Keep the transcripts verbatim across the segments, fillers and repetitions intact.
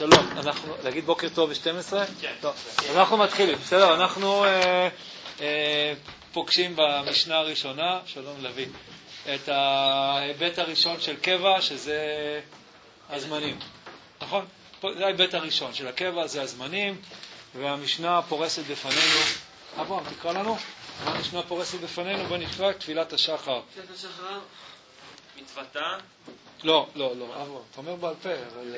שלום, אנחנו, להגיד בוקר טוב ב-שתים עשרה? כן. טוב, אנחנו מתחילים, בסדר, אנחנו אה, אה, פוגשים במשנה הראשונה, שלום לוי, את ההיבט הראשון של קבע, שזה הזמנים, נכון? זה ההיבט הראשון של הקבע, זה הזמנים, והמשנה פורסת בפנינו, אבו, תקרא לנו? המשנה פורסת בפנינו, בוא נקרא תפילת השחר. תפילת השחר, מצוותה? לא, לא, לא, אבו, אתה אומר בעל פה, אבל...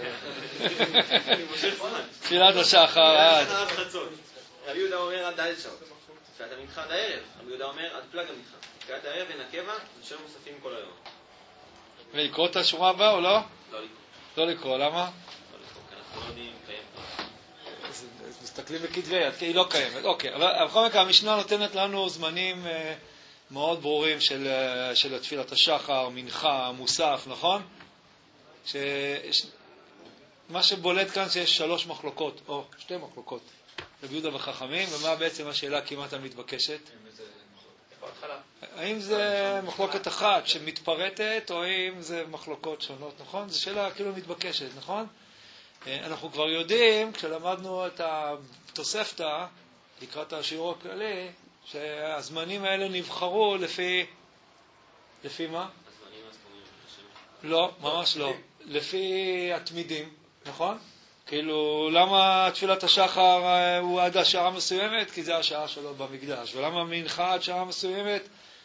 תפילת השחר, עד. רבי יהודה אומר עד ד' שעות. תפילת המנחה עד הערב. רבי יהודה אומר עד פלג המנחה. תפילת הערב בין הקבע, ושם מוספים כל היום. ולקרוא את השורה הבאה או לא? לא לקרוא. לא לקרוא, למה? לא לקרוא, כי אנחנו לא יודעים קיים. אז מסתכלים בכתבי יד, כי היא לא קיימת. אוקיי, אבל בכל מקרה, המשנה נותנת לנו זמנים מאוד ברורים של, של תפילת השחר, מנחה, מוסף, נכון? ש... מה שבולט כאן שיש שלוש מחלוקות, או שתי מחלוקות, רבי יהודה וחכמים, ומה בעצם השאלה כמעט המתבקשת? האם זה מחלוקת אחת שמתפרטת, או האם זה מחלוקות שונות, נכון? זו שאלה כאילו מתבקשת, נכון? אנחנו כבר יודעים, כשלמדנו את התוספתא, לקראת השיעור הכללי, שהזמנים האלה נבחרו לפי... לפי מה? לא, ממש לא. לפי התמידים, נכון? כאילו, למה תפילת השחר הוא עד השעה מסוימת? כי זה השעה שלו במקדש. ולמה מנחה עד שעה מסוימת?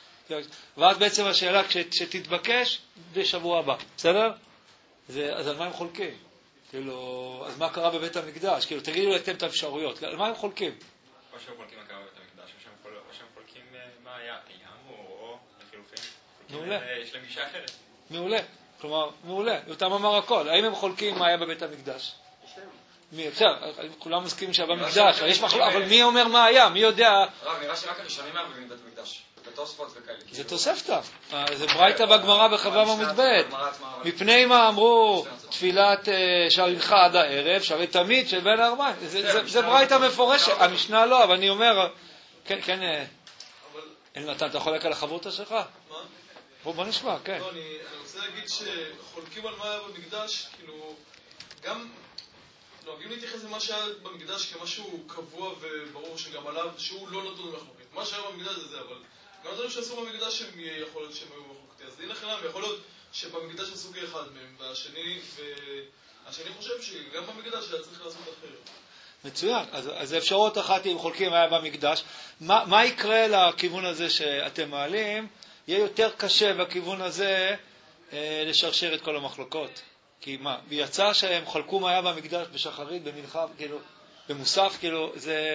ואז בעצם השאלה, כשתתבקש, בשבוע הבא. בסדר? אז על מה הם חולקים? כאילו, אז מה קרה בבית המקדש? כאילו, תגידו אתם את האפשרויות. על מה הם חולקים? או שהם חולקים מה קרה בבית המקדש, או שהם חולקים מה היה, ים או לחילופין. מעולה. יש להם גישה אחרת. מעולה. כלומר, מעולה. אותם אמר הכל. האם הם חולקים מה היה בבית המקדש? מי, בסדר, כולם מסכימים שהיה במקדש, אבל מי אומר מה היה? מי יודע? רב, נראה שרק הראשונים היה בבית המקדש. בתוספות וכאלה. זה תוספתא. זה ברייתא בגמרא בחווה עמוד ב'. מפני מה אמרו תפילת שהמנחה עד הערב, שהרי תמיד של בין הארבעים. זה ברייתא מפורשת. המשנה לא, אבל אני אומר, כן, כן, אלנתן, אתה חולק על החברותא שלך? מה? בוא נשמע, כן. לא, אני רוצה להגיד שחולקים על מה היה במקדש, כאילו, גם נוהגים להתייחס למה שהיה במקדש כמשהו קבוע וברור שגם עליו, שהוא לא נתון במחלוקת. מה שהיה במקדש זה זה, אבל גם דברים שעשו במקדש שהם יכול להיות שהם היו מחלוקתי. אז הנה חינם, יכול להיות שבמקדש עשו כאחד מהם, והשני, והשני חושב שגם במקדש היה צריך לעשות אחרת. מצוין. אז, אז אפשרות אחת אם חולקים היה במקדש. מה, מה יקרה לכיוון הזה שאתם מעלים? יהיה יותר קשה בכיוון הזה אה, לשרשר את כל המחלוקות. כי מה? ויצא שהם חלקו מה היה במקדש בשחרית, במנחה, כאילו, במוסף, כאילו, זה...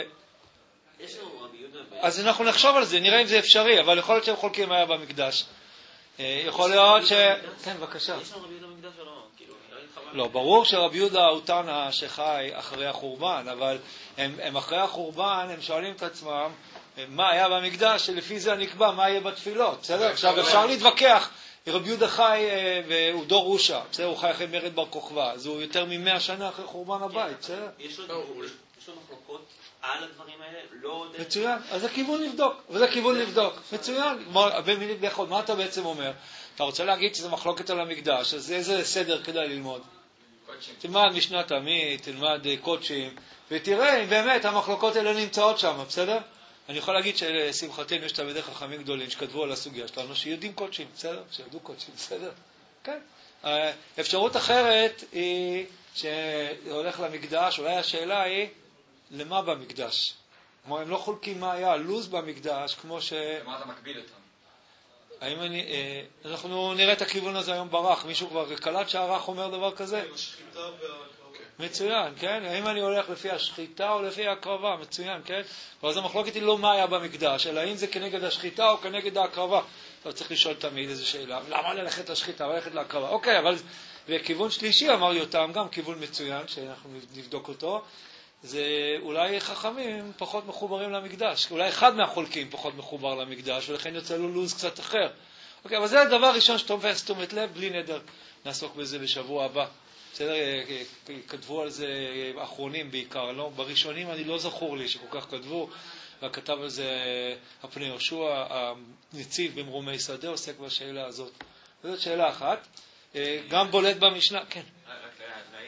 יש לנו רבי יהודה... אז אנחנו נחשוב על זה, נראה אם זה אפשרי, אבל יכול להיות שהם חולקים מה היה במקדש. אה, יכול להיות ש... כן, בבקשה. יש לנו רבי יהודה במקדש או לא? כאילו, לא, ברור שרבי יהודה הוא תנא שחי אחרי החורבן, אבל הם, הם אחרי החורבן, הם שואלים את עצמם, מה היה במקדש, שלפי זה נקבע מה יהיה בתפילות, בסדר? עכשיו אפשר להתווכח, רבי יהודה חי והוא דור רושה, בסדר? הוא חי אחרי מרד בר כוכבא, אז הוא יותר ממאה שנה אחרי חורבן הבית, בסדר? יש לו מחלוקות על הדברים האלה, לא... מצוין, אז הכיוון לבדוק, וזה כיוון לבדוק, מצוין. במילים ביחוד, מה אתה בעצם אומר? אתה רוצה להגיד שזה מחלוקת על המקדש, אז איזה סדר כדאי ללמוד? תלמד משנה תמיד, תלמד קודשים, ותראה אם באמת המחלוקות האלה נמצאות שם, בסדר? אני יכול להגיד שלשמחתנו יש תלמידי חכמים גדולים שכתבו על הסוגיה שלנו שיודעים קודשים, בסדר? שיודעו קודשים, בסדר? כן. אפשרות אחרת היא שהולך למקדש, אולי השאלה היא למה במקדש? כלומר, הם לא חולקים מה היה הלוז במקדש, כמו ש... למה אתה מקביל אותם? האם אני... אה, אנחנו נראה את הכיוון הזה היום ברח. מישהו כבר קלט שהרח אומר דבר כזה? השחיטה והקרבה. מצוין, כן? האם אני הולך לפי השחיטה או לפי הקרבה? מצוין, כן? ואז המחלוקת היא לא מה היה במקדש, אלא אם זה כנגד השחיטה או כנגד ההקרבה. אתה צריך לשאול תמיד איזו שאלה. למה ללכת לשחיטה? ללכת להקרבה? אוקיי, אבל... וכיוון שלישי אמר יותם, גם כיוון מצוין, שאנחנו נבדוק אותו. זה אולי חכמים פחות מחוברים למקדש. אולי אחד מהחולקים פחות מחובר למקדש, ולכן יוצא לו לוז קצת אחר. אוקיי, אבל זה הדבר הראשון שתופס תשומת לב, בלי נדר. נעסוק בזה בשבוע הבא. בסדר, כתבו על זה אחרונים בעיקר, לא? בראשונים אני לא זכור לי שכל כך כתבו, וכתב על זה הפני יהושע, הנציב במרומי שדה, עוסק בשאלה הזאת. זאת שאלה אחת. גם בולט במשנה, כן. רק להעיר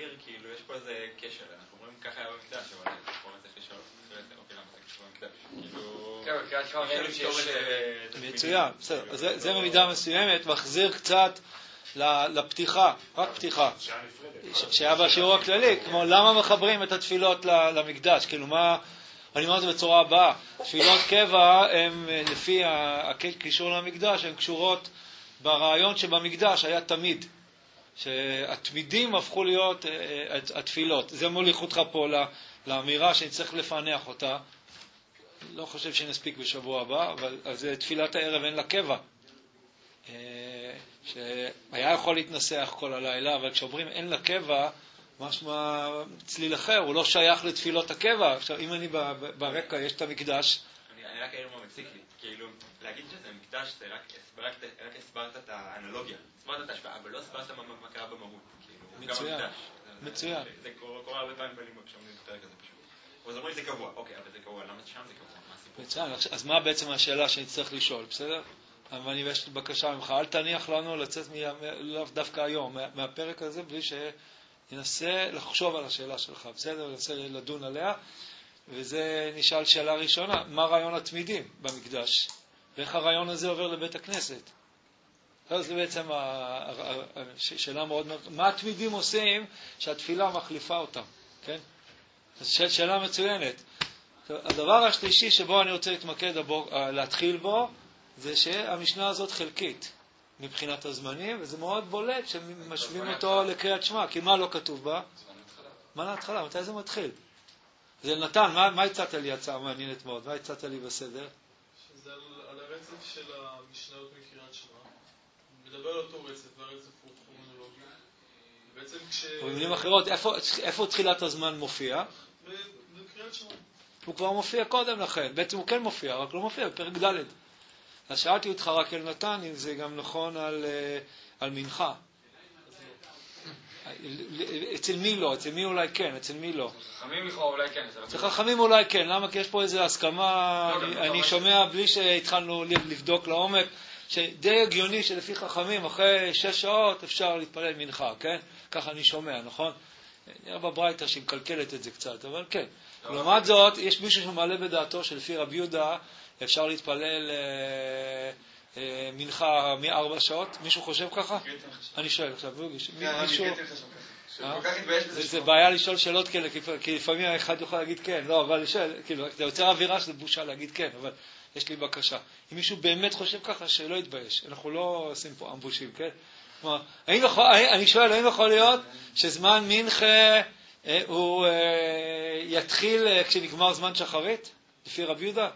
להבהיר, כאילו, יש פה איזה קשר, אנחנו אומרים ככה היה במקדש, אבל אנחנו אומרים צריך לשאול, אוקיי, למה זה קשור במקדש? כאילו... כן, אבל קראת כבר ראינו שיש... מצוין, בסדר. אז זה במידה מסוימת, מחזיר קצת לפתיחה, רק פתיחה, שהיה בשיעור הכללי, כמו למה מחברים את התפילות למקדש, כאילו מה... אני אומר את זה בצורה הבאה, תפילות קבע הן לפי הקישור למקדש, הן קשורות ברעיון שבמקדש היה תמיד, שהתמידים הפכו להיות התפילות. זה מוליך אותך פה לאמירה שאני צריך לפענח אותה, לא חושב שנספיק בשבוע הבא, אבל זה תפילת הערב אין לה קבע, שהיה יכול להתנסח כל הלילה, אבל כשאומרים אין לה קבע, משמע צליל אחר, הוא לא שייך לתפילות הקבע. עכשיו, אם אני ברקע, יש את המקדש. אני רק אעיר מה מציק לי. כאילו, להגיד שזה מקדש, זה רק הסברת את האנלוגיה. הסברת את ההשפעה, אבל לא הסברת מה קרה במהות. מצוין, מצוין. זה קורה הרבה פעמים בלימוד, כשאומרים את הפרק הזה פשוט. אז אומרים זה קבוע. אוקיי, אבל זה קבוע. למה שם זה קבוע? מה הסיפור? מצוין. אז מה בעצם השאלה שאני צריך לשאול, בסדר? אבל אני יש לי בקשה ממך, אל תניח לנו לצאת דווקא היום, מהפרק הזה, בלי ש... ננסה לחשוב על השאלה שלך, בסדר? ננסה לדון עליה, וזה נשאל שאלה ראשונה, מה רעיון התמידים במקדש? ואיך הרעיון הזה עובר לבית הכנסת? אז זה בעצם השאלה מאוד מאוד, מה התמידים עושים שהתפילה מחליפה אותם, כן? זו שאלה מצוינת. הדבר השלישי שבו אני רוצה להתמקד, להתחיל בו, זה שהמשנה הזאת חלקית. מבחינת הזמנים, וזה מאוד בולט שמשווים אותו לקריאת שמע, כי מה לא כתוב בה? מה להתחלה? מתי זה מתחיל? זה נתן, מה, מה הצעת לי הצעה מעניינת מאוד? מה הצעת לי בסדר? שזה על, על הרצף של המשניות מקריאת שמע. מדבר על אותו רצף, והרצף הוא כרונולוגי. בעצם כש... במילים אחרות, איפה, איפה תחילת הזמן מופיע? בקריאת שמע. הוא כבר מופיע קודם לכן, בעצם הוא כן מופיע, רק לא מופיע בפרק ד'. אז שאלתי אותך רק אל נתן, אם זה גם נכון על, על מנחה. אצל מי לא? אצל מי אולי כן? אצל מי לא? חכמים לכאורה אולי כן. אצל חכמים אולי כן. למה? כי יש פה איזו הסכמה, אני שומע בלי שהתחלנו לבדוק לעומק, שדי הגיוני שלפי חכמים, אחרי שש שעות אפשר להתפלל מנחה, כן? ככה אני שומע, נכון? נראה בברייתא שהיא מקלקלת את זה קצת, אבל כן. לעומת זאת, יש מישהו שמעלה בדעתו שלפי רבי יהודה, אפשר להתפלל אה, אה, מנחה מארבע שעות? מישהו חושב ככה? אני שואל עכשיו, מישהו... זה בעיה לשאול שאלות כאלה, כי לפעמים האחד יוכל להגיד כן, לא, אבל לשאול, כאילו, זה יוצר אווירה שזה בושה להגיד כן, אבל יש לי בקשה. אם מישהו באמת חושב ככה, שלא יתבייש. אנחנו לא עושים פה אמבושים, כן? כלומר, אני שואל, האם יכול להיות שזמן מנחה הוא יתחיל כשנגמר זמן שחרית, לפי רבי יהודה?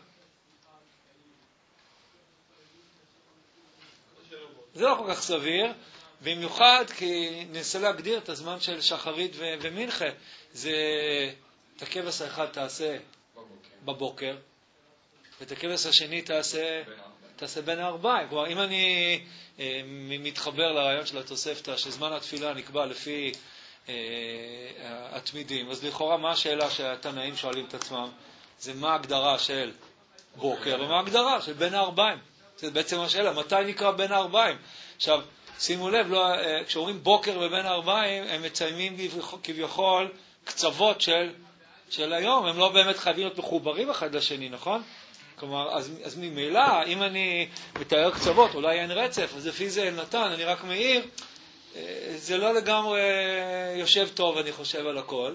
זה לא כל כך סביר, במיוחד כי ננסה להגדיר את הזמן של שחרית ו- ומנחה. זה, את הכבש האחד תעשה בבוקר, ואת הכבש השני תעשה, תעשה בין הארבעים. כלומר, אם אני אה, מתחבר לרעיון של התוספתא, שזמן התפילה נקבע לפי אה, התמידים, אז לכאורה מה השאלה שהתנאים שואלים את עצמם? זה מה ההגדרה של בוקר ומה ההגדרה של בין הארבעים. זה בעצם השאלה, מתי נקרא בין הארבעים? עכשיו, שימו לב, לא, כשאומרים בוקר ובין הארבעים, הם מציימים כביכול קצוות של, של היום, הם לא באמת חייבים להיות מחוברים אחד לשני, נכון? כלומר, אז, אז ממילא, אם אני מתאר קצוות, אולי אין רצף, אז לפי זה נתן, אני רק מעיר, זה לא לגמרי יושב טוב, אני חושב על הכל.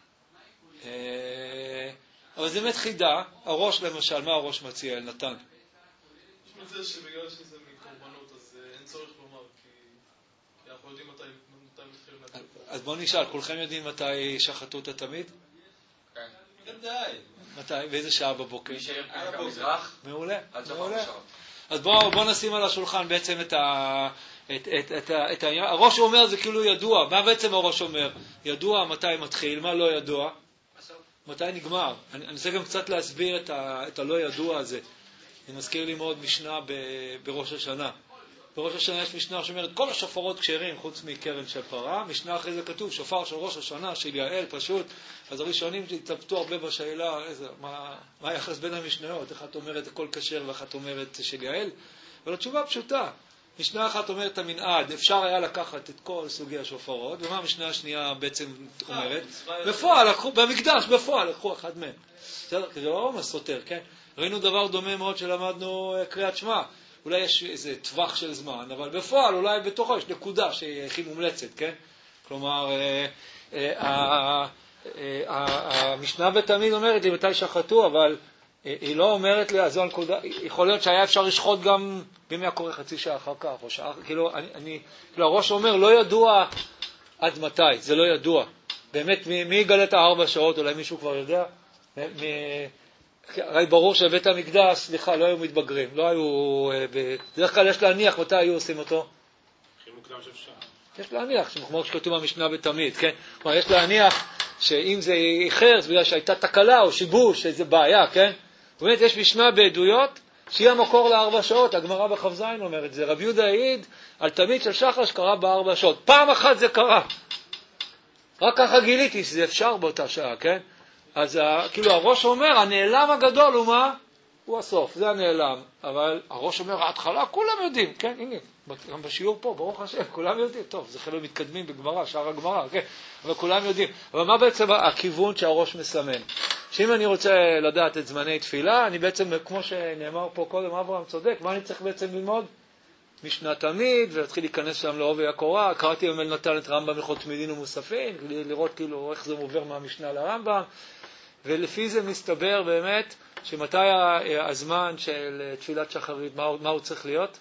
אבל זה באמת חידה, הראש למשל, מה הראש מציע, נתן? יש מזה שבגלל שזה מקורבנות, אז אין צורך לומר, כי אנחנו יודעים מתי מתחילים להגיד. אז בואו נשאל, כולכם יודעים מתי שחטו את התמיד? כן. די. מתי? באיזה שעה בבוקר? מי שערב המזרח. מעולה, עד סוף מעולה. השעות. אז בואו בוא נשים על השולחן בעצם את ה... את, את, את, את ה... הראש אומר זה כאילו ידוע. מה בעצם הראש אומר? ידוע מתי מתחיל, מה לא ידוע? מתי נגמר? אני רוצה גם קצת להסביר את, ה... את הלא ידוע הזה. זה מזכיר לי מאוד משנה ב... בראש השנה. בראש השנה יש משנה שאומרת כל השופרות כשרים חוץ מקרן של פרה. משנה אחרי זה כתוב שופר של ראש השנה של יעל פשוט. אז הראשונים התלבטו הרבה בשאלה איזה, מה, מה היחס בין המשניות, איך את אומרת הכל כשר ואיך את אומרת של יעל. אבל התשובה פשוטה. משנה אחת אומרת את המנעד, אפשר היה לקחת את כל סוגי השופרות, ומה המשנה השנייה בעצם אומרת? בפועל, לקחו, במקדש, בפועל, לקחו אחד מהם. בסדר? כי זה לא ממש סותר, כן? ראינו דבר דומה מאוד שלמדנו קריאת שמע. אולי יש איזה טווח של זמן, אבל בפועל אולי בתוכו יש נקודה שהיא הכי מומלצת, כן? כלומר, המשנה בתמיד אומרת לי מתי שחטו, אבל היא לא אומרת לי, אז יכול להיות שהיה אפשר לשחוט גם בימי הקורא חצי שעה אחר כך, או שעה, כאילו, אני, כאילו, הראש אומר, לא ידוע עד מתי, זה לא ידוע. באמת, מי, מי יגלה את הארבע שעות, אולי מישהו כבר יודע? הרי ברור שבית המקדש, סליחה, לא היו מתבגרים, לא היו, בדרך כלל יש להניח מתי היו עושים אותו. הכי מוקדם שאפשר. יש להניח, כמו שכתוב במשנה בתמיד, כן? כלומר, יש להניח שאם זה איחר, זה בגלל שהייתה תקלה או שיבוש, איזה בעיה, כן? באמת, יש משנה בעדויות, שהיא המקור לארבע שעות, הגמרא בכ"ז אומרת זה. רבי יהודה העיד על תמיד של שחר שקרה בארבע שעות. פעם אחת זה קרה. רק ככה גיליתי שזה אפשר באותה שעה, כן? אז כאילו הראש אומר, הנעלם הגדול הוא מה? הוא הסוף, זה הנעלם. אבל הראש אומר, ההתחלה, כולם יודעים, כן? הנה, גם בשיעור פה, ברוך השם, כולם יודעים. טוב, זה חלק מתקדמים בגמרא, שער הגמרא, כן? אבל כולם יודעים. אבל מה בעצם הכיוון שהראש מסמן? שאם אני רוצה לדעת את זמני תפילה, אני בעצם, כמו שנאמר פה קודם, אברהם צודק, מה אני צריך בעצם ללמוד? משנה תמיד, ולהתחיל להיכנס שם לעובי הקורה. קראתי במל נתן את רמב"ם הלכות תמידין ומוספין, לראות כאילו איך זה עובר מהמשנה לרמב"ם, ולפי זה מסתבר באמת שמתי הזמן של תפילת שחרית, מה, מה הוא צריך להיות?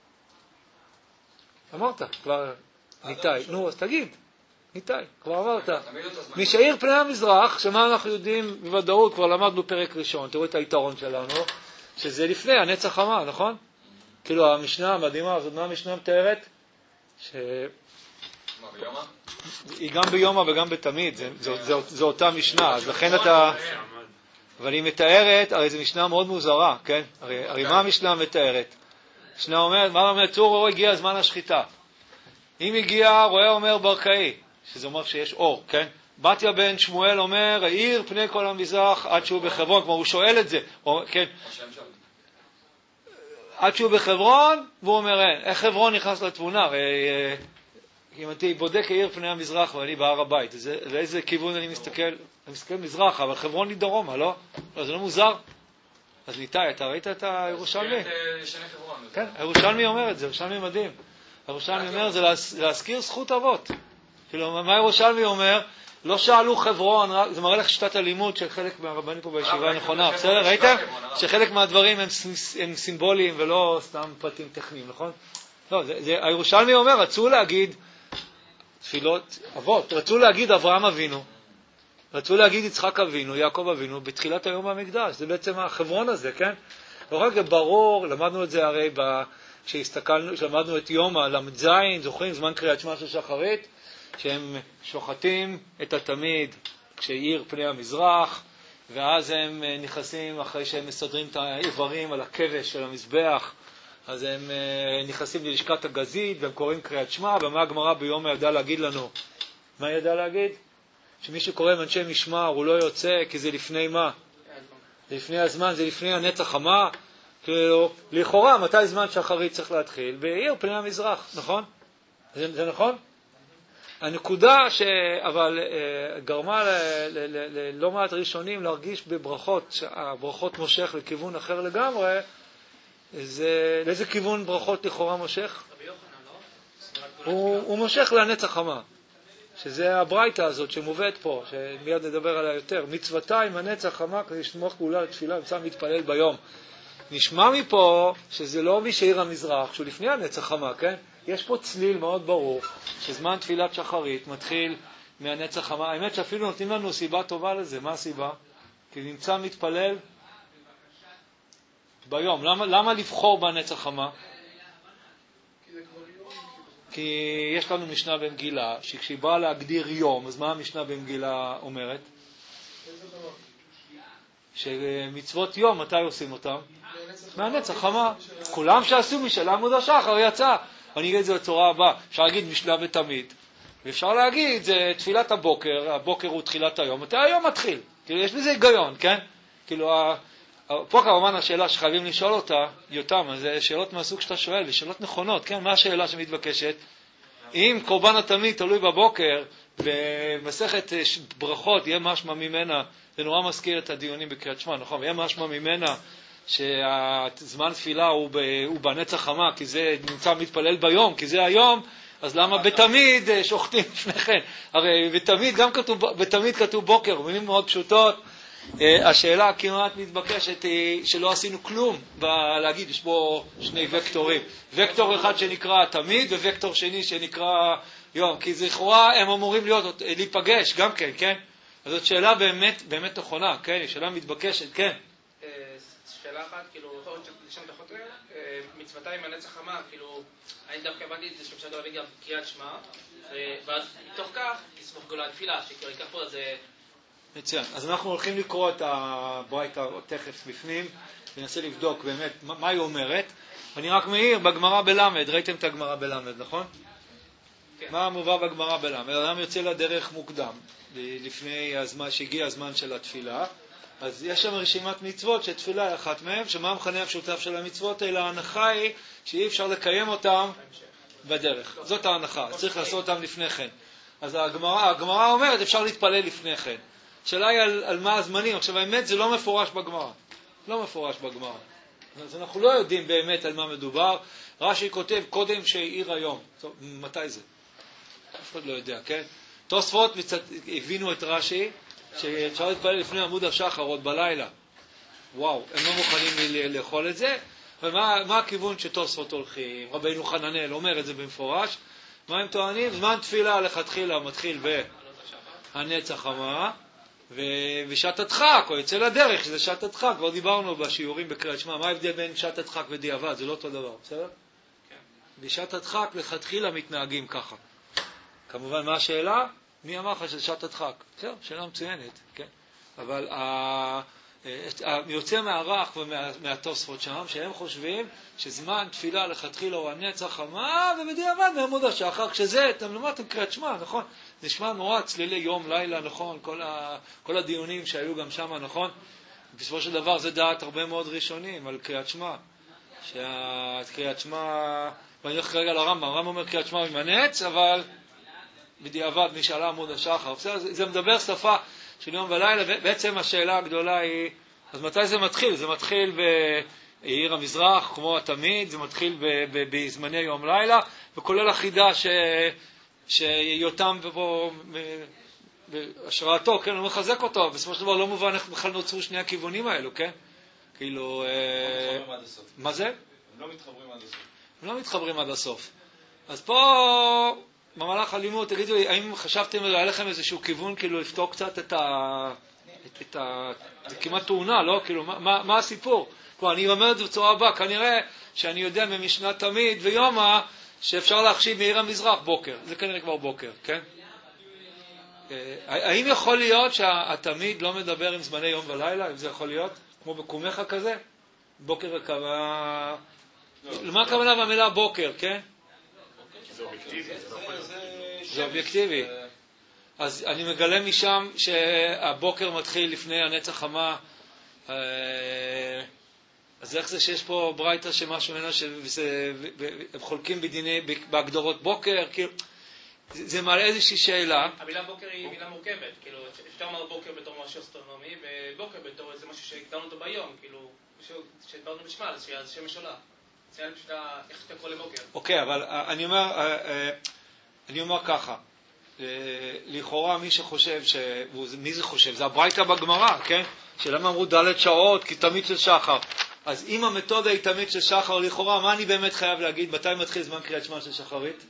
אמרת, כבר ניתאי. נו, אז תגיד. ניתאי, כבר אמרת. משעיר פני המזרח, שמה אנחנו יודעים בוודאות, כבר למדנו פרק ראשון, תראו את היתרון שלנו, שזה לפני הנץ החמה, נכון? כאילו המשנה המדהימה, זאת מה המשנה מתארת? ש... מה, ביומה? היא גם ביומה וגם בתמיד, זה, זה, זה, זה אותה משנה, אז לכן אתה... אבל היא מתארת, הרי זו משנה מאוד מוזרה, כן? הרי, הרי מה המשנה מתארת? המשנה אומרת, מה אומרת? צור רואה הגיע זמן השחיטה. אם הגיע, רואה אומר ברקאי, שזה אומר שיש אור, כן? בתיה בן שמואל אומר, העיר פני כל המזרח עד שהוא בחברון, כלומר הוא שואל את זה, או, כן? עד שהוא בחברון, והוא אומר, אין, איך חברון נכנס לתבונה? הרי אם אני בודק העיר פני המזרח ואני בהר הבית, לאיזה כיוון אני מסתכל? אני מסתכל מזרח, אבל חברון היא דרומה, לא? לא, זה לא מוזר? אז ניתאי, אתה ראית את הירושלמי? כן, הירושלמי אומר את זה, הירושלמי מדהים. הירושלמי אומר, זה להזכיר זכות אבות. כאילו, מה הירושלמי אומר? לא שאלו חברון, זה מראה לך שיטת הלימוד של חלק מהרבנים פה בישיבה הנכונה. בסדר, ראית? שחלק מהדברים הם סימבוליים ולא סתם פרטים טכניים, נכון? לא, הירושלמי אומר, רצו להגיד תפילות אבות, רצו להגיד אברהם אבינו, רצו להגיד יצחק אבינו, יעקב אבינו, בתחילת היום במקדש. זה בעצם החברון הזה, כן? לא רק ברור, למדנו את זה הרי כשהסתכלנו, כשלמדנו את יום הלמד זין, זוכרים, זמן קריאת שמע של שחרית, שהם שוחטים את התמיד כשעיר פני המזרח, ואז הם נכנסים, אחרי שהם מסדרים את האיברים על הכבש של המזבח, אז הם נכנסים ללשכת הגזית, והם קוראים קריאת שמע, ומה הגמרא ביום ידע להגיד לנו? מה ידע להגיד? שמי שקורא עם אנשי משמר הוא לא יוצא, כי זה לפני מה? זה לפני הזמן, זה לפני הנץ החמה. כאילו, לכאורה, מתי זמן שחרית צריך להתחיל? בעיר פני המזרח, נכון? זה, זה נכון? הנקודה שאבל גרמה ללא מעט ראשונים להרגיש בברכות, שהברכות מושך לכיוון אחר לגמרי, זה, לאיזה כיוון ברכות לכאורה מושך? הוא, הוא מושך לנץ החמה, שזה הברייתא הזאת שמובאת פה, שמיד נדבר עליה יותר. מצוותיים הנץ החמה כדי שתמוך פעולה לתפילה, מצא מתפלל ביום. נשמע מפה שזה לא משעיר המזרח, שהוא לפני הנץ החמה, כן? יש פה צליל מאוד ברור, שזמן תפילת שחרית מתחיל מהנץ החמה. האמת שאפילו נותנים לנו סיבה טובה לזה. מה הסיבה? כי נמצא מתפלל ביום. למה, למה לבחור בנץ החמה? כי יש לנו משנה במגילה, שכשהיא באה להגדיר יום, אז מה המשנה במגילה אומרת? שמצוות יום, מתי עושים אותם? מהנץ החמה. כולם שעשו משל עמוד השחר יצא. אני אגיד את זה בצורה הבאה. אפשר להגיד משנה ותמיד. ואפשר להגיד, זה תפילת הבוקר, הבוקר הוא תחילת היום, מתי היום מתחיל? כאילו, יש בזה היגיון, כן? כאילו, פה כמובן השאלה שחייבים לשאול אותה, יותם, זה שאלות מהסוג שאתה שואל, ושאלות נכונות, כן? מה השאלה שמתבקשת? אם קורבן התמיד תלוי בבוקר, במסכת ברכות יהיה משמע ממנה, זה נורא מזכיר את הדיונים בקריאת שמע, נכון? יהיה משמע ממנה שהזמן תפילה הוא, ב, הוא בנצח חמה, כי זה נמצא מתפלל ביום, כי זה היום, אז למה בתמיד שוחטים לפני כן? הרי בתמיד, גם כתוב, בתמיד כתוב בוקר, מילים מאוד פשוטות. השאלה כמעט מתבקשת היא שלא עשינו כלום להגיד, יש פה שני וקטורים. וקטור אחד שנקרא תמיד, ווקטור שני שנקרא יום, כי זכורה הם אמורים להיות, להיפגש גם כן, כן? אז זאת שאלה באמת, באמת נכונה, כן? היא שאלה מתבקשת, כן? שאלה אחת, כאילו, יכול להיות לשם דחות רגע, מצוותיים הנצח חמה, כאילו, אני דווקא הבנתי את זה שאפשר להביא גם קריאת שמע, ואז מתוך כך, לסמוך גולה תפילה, שכאילו ייקח פה איזה... מצוין. אז אנחנו הולכים לקרוא את הברייתא תכף בפנים, וננסה לבדוק באמת מה היא אומרת. אני רק מעיר, בגמרא בלמד, ראיתם את הגמרא בלמד, נכון? כן. מה מובא בגמרא בלמד? אדם יוצא לדרך מוקדם, לפני הזמן, שהגיע הזמן של התפילה, אז יש שם רשימת מצוות שתפילה היא אחת מהם, שמה המכנה המשותף של המצוות, אלא ההנחה היא שאי אפשר לקיים אותם בדרך. זאת ההנחה, צריך לעשות אותם לפני כן. אז הגמרא, הגמרא אומרת, אפשר להתפלל לפני כן. השאלה היא על, על מה הזמנים. עכשיו, האמת, זה לא מפורש בגמרא. לא מפורש בגמרא. אז אנחנו לא יודעים באמת על מה מדובר. רש"י כותב קודם שהעיר היום. טוב, מתי זה? אף אחד לא יודע, כן? תוספות מצד... הבינו את רש"י שאפשר להתפלל לפני עמוד השחר עוד בלילה. וואו, הם לא מוכנים לאכול את זה. ומה מה הכיוון שתוספות הולכים? רבינו חננאל אומר את זה במפורש. מה הם טוענים? זמן תפילה לכתחילה מתחיל בהנצח חמה. ושעת הדחק, או יצא לדרך, שזה שעת הדחק, כבר דיברנו בשיעורים בקריאת שמע, מה ההבדל בין שעת הדחק ודיעבד? זה לא אותו דבר, בסדר? כן. בשעת הדחק לכתחילה מתנהגים ככה. כמובן, מה השאלה? מי אמר לך שזה שעת הדחק? בסדר, שאלה מצוינת, כן? אבל יוצא מהרח ומהתוספות שם, שהם חושבים שזמן תפילה לכתחילה הוא הנצח חמה, ובדיעבד מעמוד השחר, כשזה, אתם למדתם קריאת שמע, נכון? זה נשמע נורא צלילי יום, לילה, נכון? כל, ה, כל הדיונים שהיו גם שם, נכון? בסופו של דבר זה דעת הרבה מאוד ראשונים על קריאת שמע. שקריאת שמע, ואני הולך כרגע לרמב"ם, הרמב"ם אומר קריאת שמע ממנץ, אבל בדיעבד מי שעלה עמוד השחר. זה, זה מדבר שפה של יום ולילה, בעצם השאלה הגדולה היא, אז מתי זה מתחיל? זה מתחיל בעיר המזרח, כמו התמיד, זה מתחיל בזמני יום לילה, וכולל החידה ש... שיותם ובו בהשראתו, כן, הוא מחזק אותו, בסופו של דבר לא מובן איך בכלל נוצרו שני הכיוונים האלו, כן? כאילו... הם לא מתחברים עד הסוף. מה זה? הם לא מתחברים עד הסוף. הם לא מתחברים עד הסוף. אז פה, במהלך הלימוד, תגידו לי, האם חשבתם היה לכם איזשהו כיוון, כאילו, לפתור קצת את ה... את ה... זה כמעט תאונה, לא? כאילו, מה, מה הסיפור? כבר, אני אומר את זה בצורה הבאה, כנראה שאני יודע ממשנה תמיד ויומא, שאפשר להחשיב מעיר המזרח בוקר. זה כנראה כבר בוקר, כן? האם יכול להיות שהתמיד לא מדבר עם זמני יום ולילה? אם זה יכול להיות? כמו בקומך כזה? בוקר הכוונה... למה הכוונה במילה בוקר, כן? זה אובייקטיבי. זה אובייקטיבי. אז אני מגלה משם שהבוקר מתחיל לפני הנצח חמה. אז איך זה שיש פה ברייתא שמשהו ממנה שהם חולקים בדיני, בהגדרות בוקר, כאילו, זה, זה מעלה איזושהי שאלה. המילה בוקר היא מילה מורכבת, כאילו, אפשר לומר בוקר בתור משהו אסטרונומי, ובוקר בתור איזה משהו שהגדרנו אותו ביום, כאילו, שהדברנו בשמה, זה שם משולה. זה היה פשוט איך אתה קורא לבוקר. אוקיי, אבל אני אומר, אני אומר ככה, לכאורה מי שחושב, ש... מי זה חושב? זה הברייתא בגמרא, כן? שלמה אמרו ד' שעות, כי תמיד של שחר. אז אם המתודה היא תמיד של שחר, לכאורה, מה אני באמת חייב להגיד? מתי מתחיל זמן קריאת שמע של שחרית?